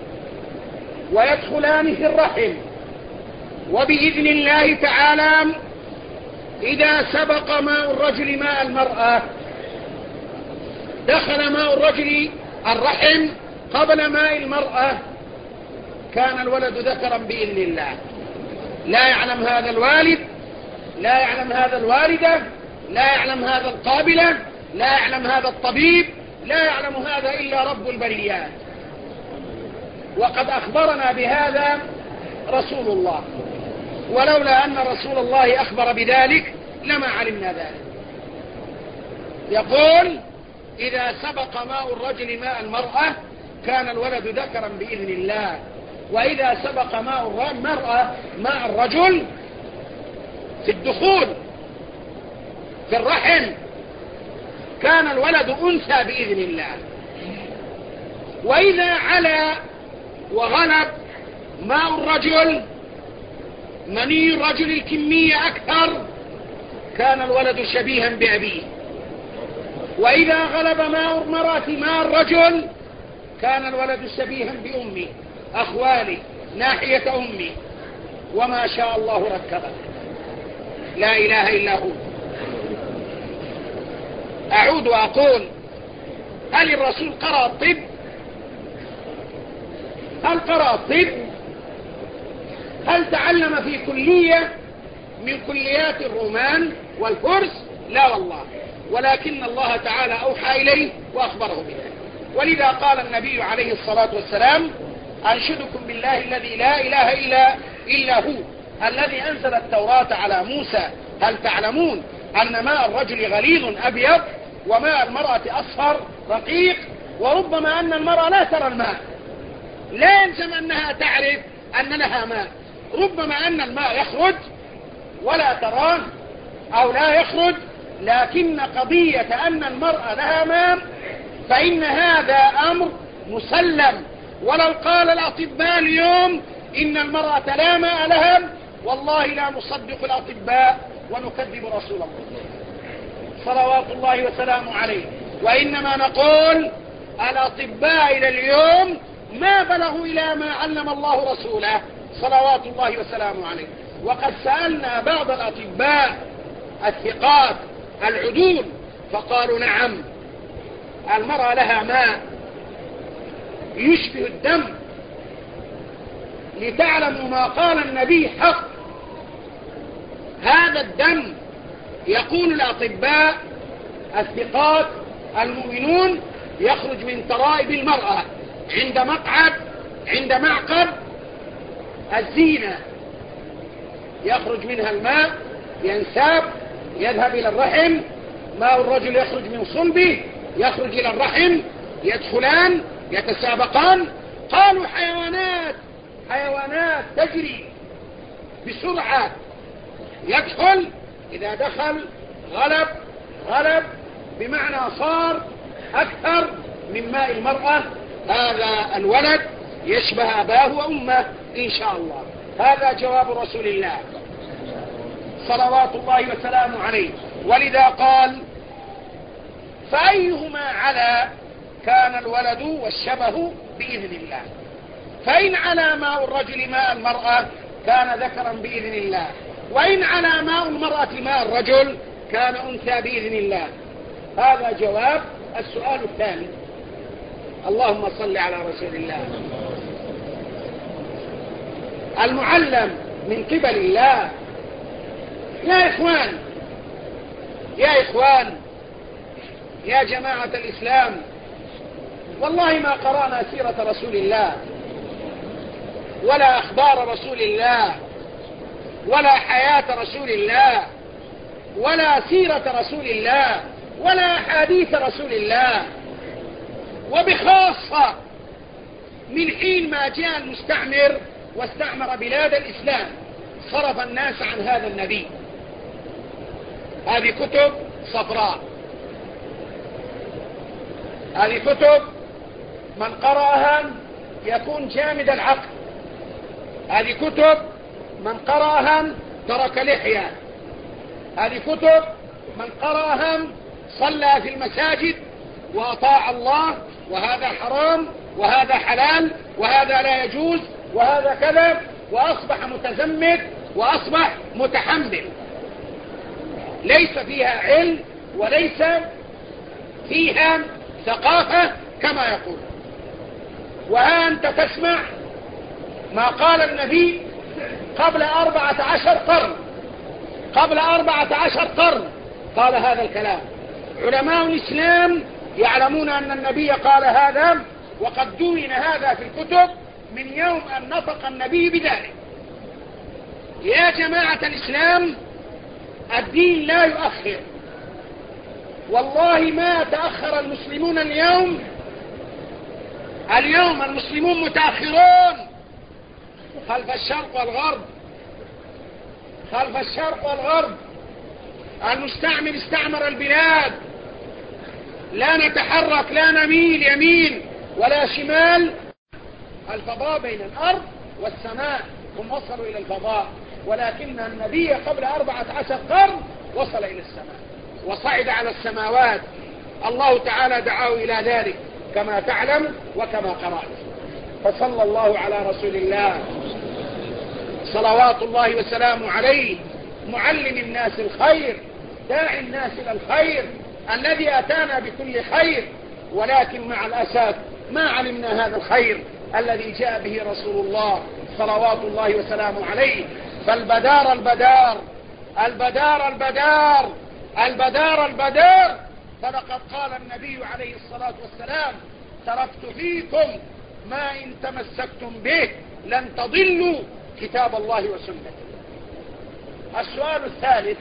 ويدخلان في الرحم، وبإذن الله تعالى إذا سبق ماء الرجل ماء المرأة دخل ماء الرجل الرحم قبل ماء المرأة كان الولد ذكرا بإذن الله. لا يعلم هذا الوالد، لا يعلم هذا الوالدة، لا يعلم هذا القابلة، لا يعلم هذا الطبيب، لا يعلم هذا إلا رب البريات. وقد أخبرنا بهذا رسول الله، ولولا أن رسول الله أخبر بذلك لما علمنا ذلك. يقول إذا سبق ماء الرجل ماء المرأة كان الولد ذكرا بإذن الله، وإذا سبق ماء المرأة ماء الرجل في الدخول في الرحم كان الولد أنثى بإذن الله. وإذا علا وغلب ماء الرجل مني الرجل الكمية أكثر كان الولد شبيها بأبيه. وإذا غلب ماء المرأة ماء الرجل كان الولد شبيها بأمي، أخوالي ناحية أمي، وما شاء الله ركبه. لا إله إلا هو. أعود وأقول هل الرسول قرأ الطب؟ هل قرأ الطب؟ هل تعلم في كلية من كليات الرومان والفرس؟ لا والله، ولكن الله تعالى أوحى إليه وأخبره بذلك. ولذا قال النبي عليه الصلاة والسلام أنشدكم بالله الذي لا إله إلا, إلا هو الذي أنزل التوراة على موسى هل تعلمون أن ماء الرجل غليظ أبيض وماء المرأة أصفر رقيق؟ وربما أن المرأة لا ترى الماء، لا يلزم أنها تعرف أن لها ماء، ربما أن الماء يخرج ولا تراه أو لا يخرج، لكن قضية أن المرأة لها ماء فإن هذا أمر مسلم. ولو قال الأطباء اليوم إن المرأة لا ماء لها والله لا نصدق الأطباء ونكذب رسول الله صلوات الله وسلامه عليه، وإنما نقول الأطباء إلى اليوم ما بلغوا إلى ما علم الله رسوله صلوات الله وسلامه عليه. وقد سألنا بعض الأطباء الثقات العدول فقالوا نعم المرأة لها ماء يشبه الدم، لتعلموا ما قال النبي حق. هذا الدم يقول الأطباء الثقات المؤمنون يخرج من ترائب المرأة عند مقعد عند معقد الزينة، يخرج منها الماء ينساب يذهب إلى الرحم. ماء الرجل يخرج من صلبه يخرج إلى الرحم، يدخلان يتسابقان. قالوا حيوانات حيوانات تجري بسرعة، يدخل إذا دخل غلب غلب بمعنى صار أكثر من ماء المرأة. هذا الولد يشبه أباه وأمه إن شاء الله. هذا جواب رسول الله صلوات الله وسلامه عليه. ولذا قال فأيهما على كان الولد والشبه بإذن الله. فإن على ماء الرجل ماء المرأة كان ذكرا بإذن الله، وإن على ماء المرأة ماء الرجل كان أنثى بإذن الله. هذا جواب السؤال الثاني. اللهم صل على رسول الله. المعلم من قبل الله. يا إخوان يا إخوان يا جماعة الإسلام، والله ما قرأنا سيرة رسول الله ولا أخبار رسول الله ولا حياة رسول الله ولا سيرة رسول الله ولا أحاديث رسول الله، وبخاصة من حين ما جاء المستعمر واستعمر بلاد الإسلام صرف الناس عن هذا النبي. هذه كتب صفراء، هذه كتب من قرأها يكون جامد العقل، هذه كتب من قرأها ترك لحية، هذه كتب من قرأها صلى في المساجد وأطاع الله، وهذا حرام وهذا حلال وهذا لا يجوز وهذا كذا، وأصبح متزمت وأصبح متحمل، ليس فيها علم وليس فيها ثقافة كما يقول. وأنت تسمع ما قال النبي قبل أربعة عشر قرن، قبل أربعة عشر قرن قال هذا الكلام. علماء الإسلام يعلمون أن النبي قال هذا، وقد دون هذا في الكتب من يوم أن نطق النبي بذلك. يا جماعة الإسلام، الدين لا يؤخر، والله ما تأخر المسلمون اليوم. اليوم المسلمون متأخرون خلف الشرق والغرب، خلف الشرق والغرب. المستعمر استعمر البلاد، لا نتحرك، لا نميل يمين ولا شمال. الفضاء بين الأرض والسماء، هم وصلوا إلى الفضاء، ولكن النبي قبل أربعة عشر قرن وصل إلى السماء وصعد على السماوات. الله تعالى دعاه إلى ذلك كما تعلم وكما قرأت. فصلى الله على رسول الله صلوات الله وسلامه عليه، معلم الناس الخير، داعي الناس إلى الخير، الذي أتانا بكل خير، ولكن مع الأسف ما علمنا هذا الخير الذي جاء به رسول الله صلوات الله وسلامه عليه. فالبدار البدار البدار البدار البدار البدار فلقد قال النبي عليه الصلاة والسلام: تركت فيكم ما إن تمسكتم به لن تضلوا كتاب الله وسنته. السؤال الثالث،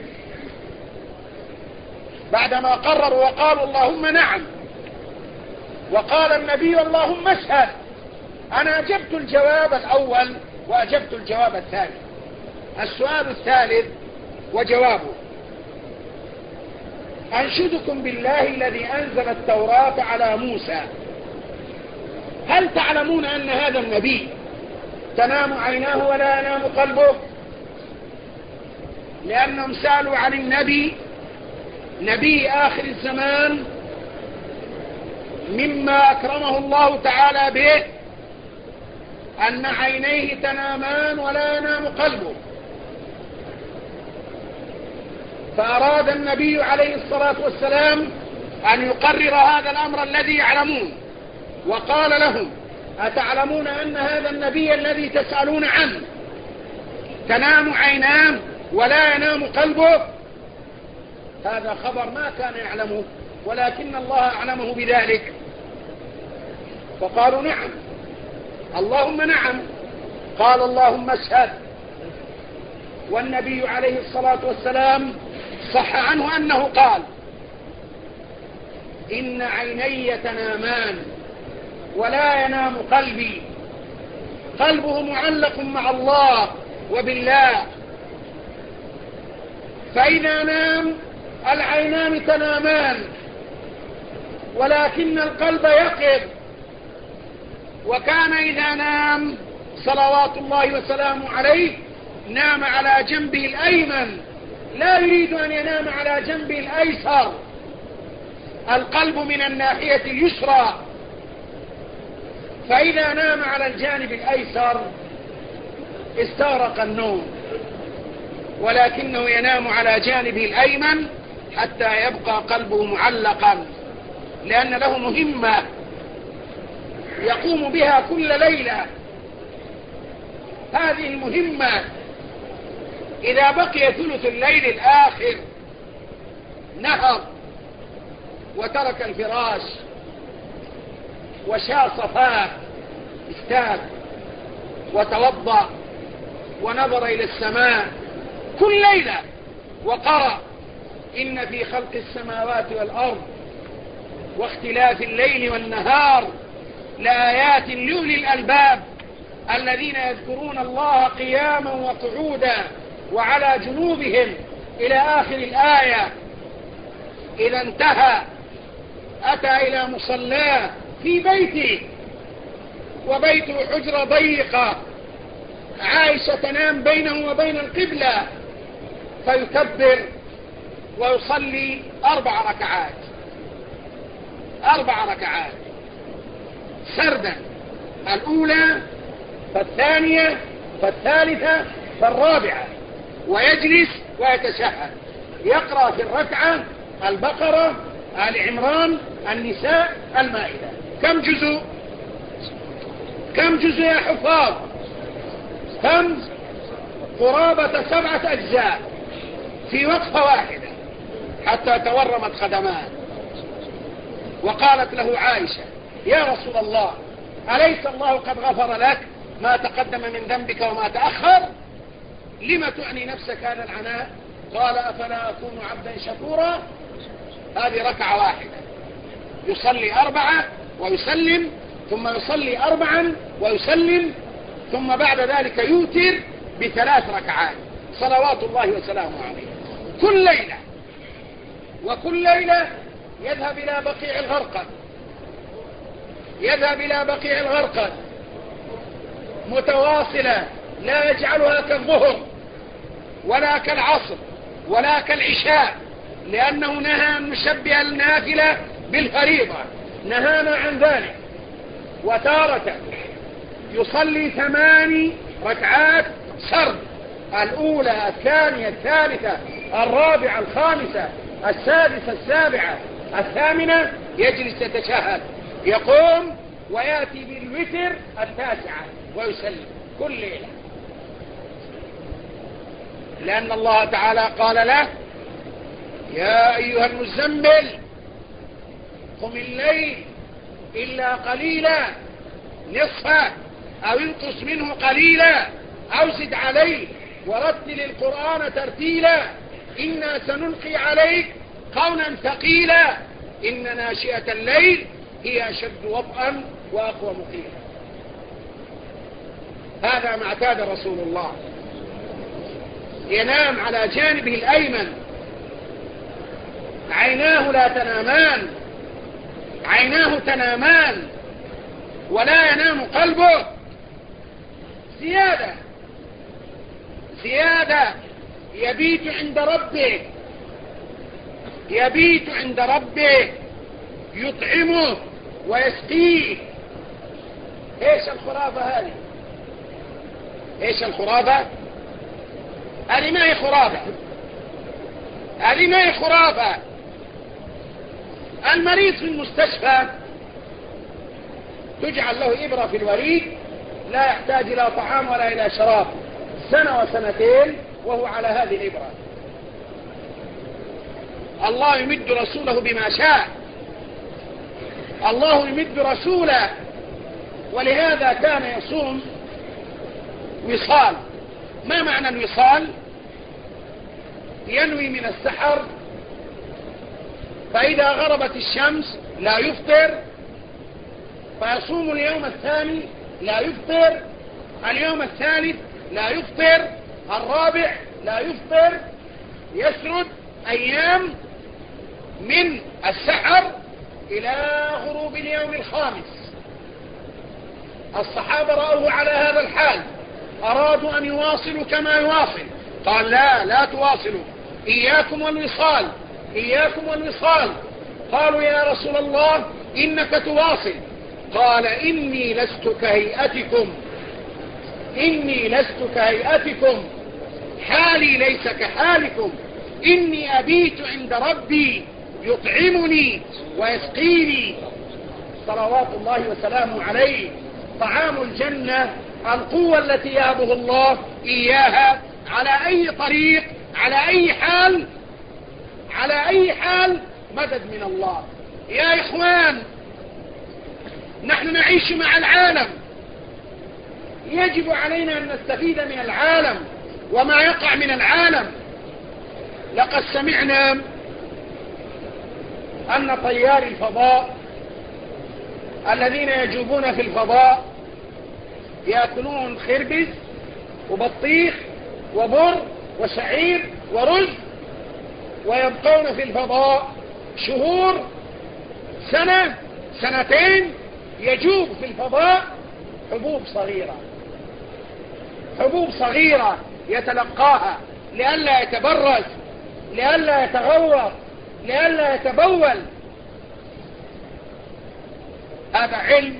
بعدما قرروا وقالوا اللهم نعم، وقال النبي اللهم اشهد، أنا أجبت الجواب الأول وأجبت الجواب الثاني. السؤال الثالث وجوابه: أنشدكم بالله الذي أنزل التوراة على موسى، هل تعلمون أن هذا النبي تنام عيناه ولا ينام قلبه؟ لأنهم سألوا عن النبي، نبي آخر الزمان، مما أكرمه الله تعالى به أن عينيه تنامان ولا ينام قلبه. فأراد النبي عليه الصلاة والسلام أن يقرر هذا الأمر الذي يعلمون، وقال لهم: أتعلمون أن هذا النبي الذي تسألون عنه تنام عيناه ولا ينام قلبه؟ هذا خبر ما كان يعلمه، ولكن الله أعلمه بذلك. فقالوا: نعم، اللهم نعم. قال: اللهم اشهد. والنبي عليه الصلاة والسلام صح عنه أنه قال: إن عيني تنامان ولا ينام قلبي. قلبه معلق مع الله وبالله، فإذا نام العينان تنامان، ولكن القلب يقظ. وكان إذا نام صلوات الله وسلامه عليه نام على جنبه الأيمن، لا يريد أن ينام على جنبه الأيسر. القلب من الناحية اليسرى، فإذا نام على الجانب الأيسر استغرق النوم، ولكنه ينام على جانبه الأيمن حتى يبقى قلبه معلقا، لأن له مهمة يقوم بها كل ليلة. هذه المهمة إذا بقي ثلث الليل الآخر نهض وترك الفراش وشاء صفاه، استاك وتوضأ ونظر إلى السماء كل ليلة وقرأ: إن في خلق السماوات والأرض واختلاف الليل والنهار لآيات لأولي الألباب الذين يذكرون الله قياما وقعودا وعلى جنوبهم إلى آخر الآية. إذا انتهى أتى إلى مصلاه في بيته، وبيته حجرة ضيقة، عائشة تنام بينه وبين القبلة، فيكبر ويصلي أربع ركعات أربع ركعات سردا، الأولى فالثانية فالثالثة فالرابعة، ويجلس ويتشهد، يقرأ في الركعة البقرة، آل عمران، النساء، المائدة. كم جزء كم جزء يا حفاظ؟ كم؟ قرابة سبعة أجزاء في وقفة واحدة حتى تورمت خدمات. وقالت له عائشة: يا رسول الله، أليس الله قد غفر لك ما تقدم من ذنبك وما تأخر؟ لما تعني نفسك هذا العناء؟ قال: أفلا أكون عبدا شكورا؟ هذه ركعة واحدة، يصلي أربعة ويسلم، ثم يصلي أربعا ويسلم، ثم بعد ذلك يوتر بثلاث ركعات صلوات الله وسلامه عليه كل ليلة. وكل ليلة يذهب إلى بقيع الغرقد يذهب إلى بقيع الغرقد متواصلة، لا يجعلها كالظهر ولا كالعصر ولا كالعشاء، لأنه نهى أن نشبه النافلة بالفريضة، نهانا عن ذلك. وتارة يصلي ثماني ركعات سرد، الأولى الثانية الثالثة الرابعة الخامسة السادسة السابعة الثامنة، يجلس يتشهد، يقوم ويأتي بالوتر التاسعة ويسلم كل ليلة، لأن الله تعالى قال له: يا أيها المزمل قم الليل إلا قليلا نصفه أو انقص منه قليلا أو زد عليه ورتل القرآن ترتيلا إنا سنلقي عليك قولا ثقيلا إن ناشئة الليل هي أشد وطئا وأقوى مقيلا. هذا ما اعتاد رسول الله، ينام على جانبه الأيمن، عيناه لا تنامان عيناه تنامان ولا ينام قلبه. زيادة زيادة يبيت عند ربه يبيت عند ربه يطعمه ويسقيه. ايش الخرافة هذه؟ ايش الخرافة؟ هذه ما هي خرافة هذه ما هي خرافة المريض في المستشفى تجعل له إبرة في الوريد، لا يحتاج إلى طعام ولا إلى شراب سنة وسنتين وهو على هذه الإبرة. الله يمد رسوله بما شاء، الله يمد رسوله، ولهذا كان يصوم وصال. ما معنى الوصال؟ ينوي من السحر، فإذا غربت الشمس لا يفطر، فيصوم اليوم الثاني لا يفطر، اليوم الثالث لا يفطر، الرابع لا يفطر، يسرد أيام من السحر إلى غروب اليوم الخامس. الصحابة رأوه على هذا الحال، أرادوا أن يواصلوا كما يواصل، قال لا لا تواصلوا، إياكم والوصال، إياكم والوصال. قالوا يا رسول الله إنك تواصل، قال إني لست كهيئتكم، إني لست كهيئتكم، حالي ليس كحالكم، إني أبيت عند ربي يطعمني ويسقيني صلوات الله وسلامه عليه. طعام الجنة القوة التي يهبه الله إياها على أي طريق، على أي حال، على أي حال مدد من الله. يا إخوان، نحن نعيش مع العالم، يجب علينا أن نستفيد من العالم وما يقع من العالم. لقد سمعنا أن طيار الفضاء الذين يجوبون في الفضاء يأكلون خربز وبطيخ وبر وشعير ورز، ويبقون في الفضاء شهور، سنة، سنتين، يجوب في الفضاء حبوب صغيرة، حبوب صغيرة يتلقاها لئلا يتبرز، لئلا يتغوط، لئلا يتبول. هذا علم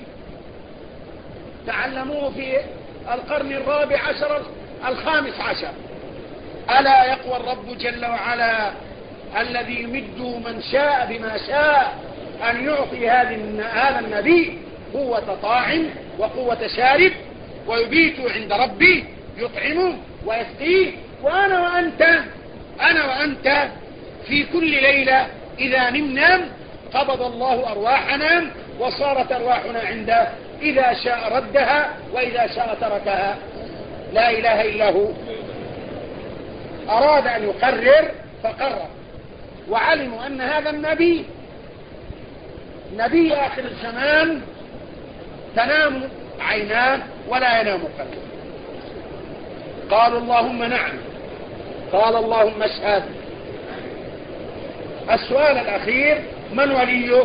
تعلموه في القرن الرابع عشر الخامس عشر. ألا يقوى الرب جل وعلا الذي يمد من شاء بما شاء أن يعطي هذا النبي قوة طاعم وقوة شارب، ويبيت عند ربي يطعمه ويسقيه. وأنا وأنت، أنا وأنت في كل ليلة إذا نمنا قبض الله أرواحنا وصارت أرواحنا عنده، إذا شاء ردها وإذا شاء تركها. لا إله إلا هو. أراد أن يقرر فقرر، وعلموا أن هذا النبي نبي آخر الزمان تنام عيناه ولا ينام قلبه. قالوا اللهم نعم، قال اللهم اشهد. السؤال الأخير: من وليك؟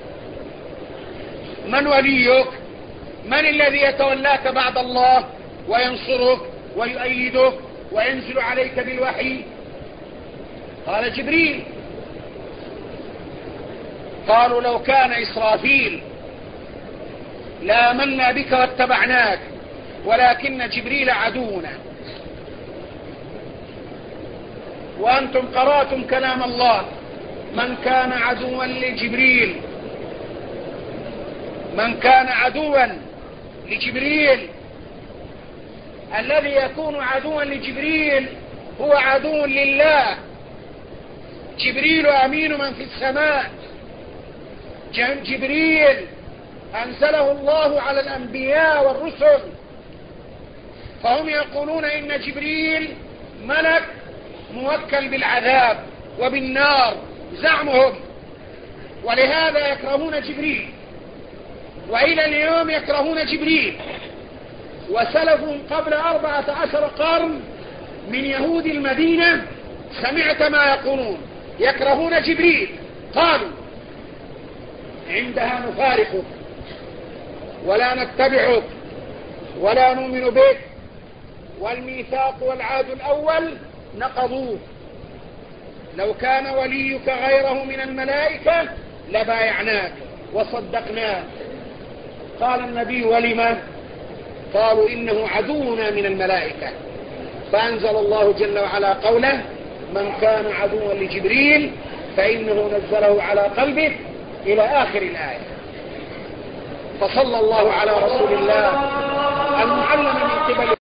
من وليك؟ من الذي يتولاك بعد الله وينصرك ويؤيدك وينزل عليك بالوحي؟ قال جبريل. قالوا لو كان إسرافيل لآمنا بك واتبعناك، ولكن جبريل عدونا. وأنتم قرأتم كلام الله: من كان عدوا لجبريل، من كان عدوا لجبريل. الذي يكون عدوا لجبريل هو عدو لله. جبريل أمين من في السماء، جبريل أنزله الله على الأنبياء والرسل، فهم يقولون إن جبريل ملك موكل بالعذاب وبالنار زعمهم، ولهذا يكرهون جبريل، وإلى اليوم يكرهون جبريل. وسلفهم قبل أربعة عشر قرن من يهود المدينة سمعت ما يقولون، يكرهون جبريل. قالوا عندها نفارقك ولا نتبعك ولا نؤمن بك، والميثاق والعهد الأول نقضوه. لو كان وليك غيره من الملائكة لبايعناك وصدقناك. قال النبي: ولما؟ قالوا إنه عدونا من الملائكة. فأنزل الله جل وعلا قوله: من كان عدوا لجبريل فإنه نزله على قلبه، إلى آخر الآية. فصلى الله على رسول الله المعلم من قبل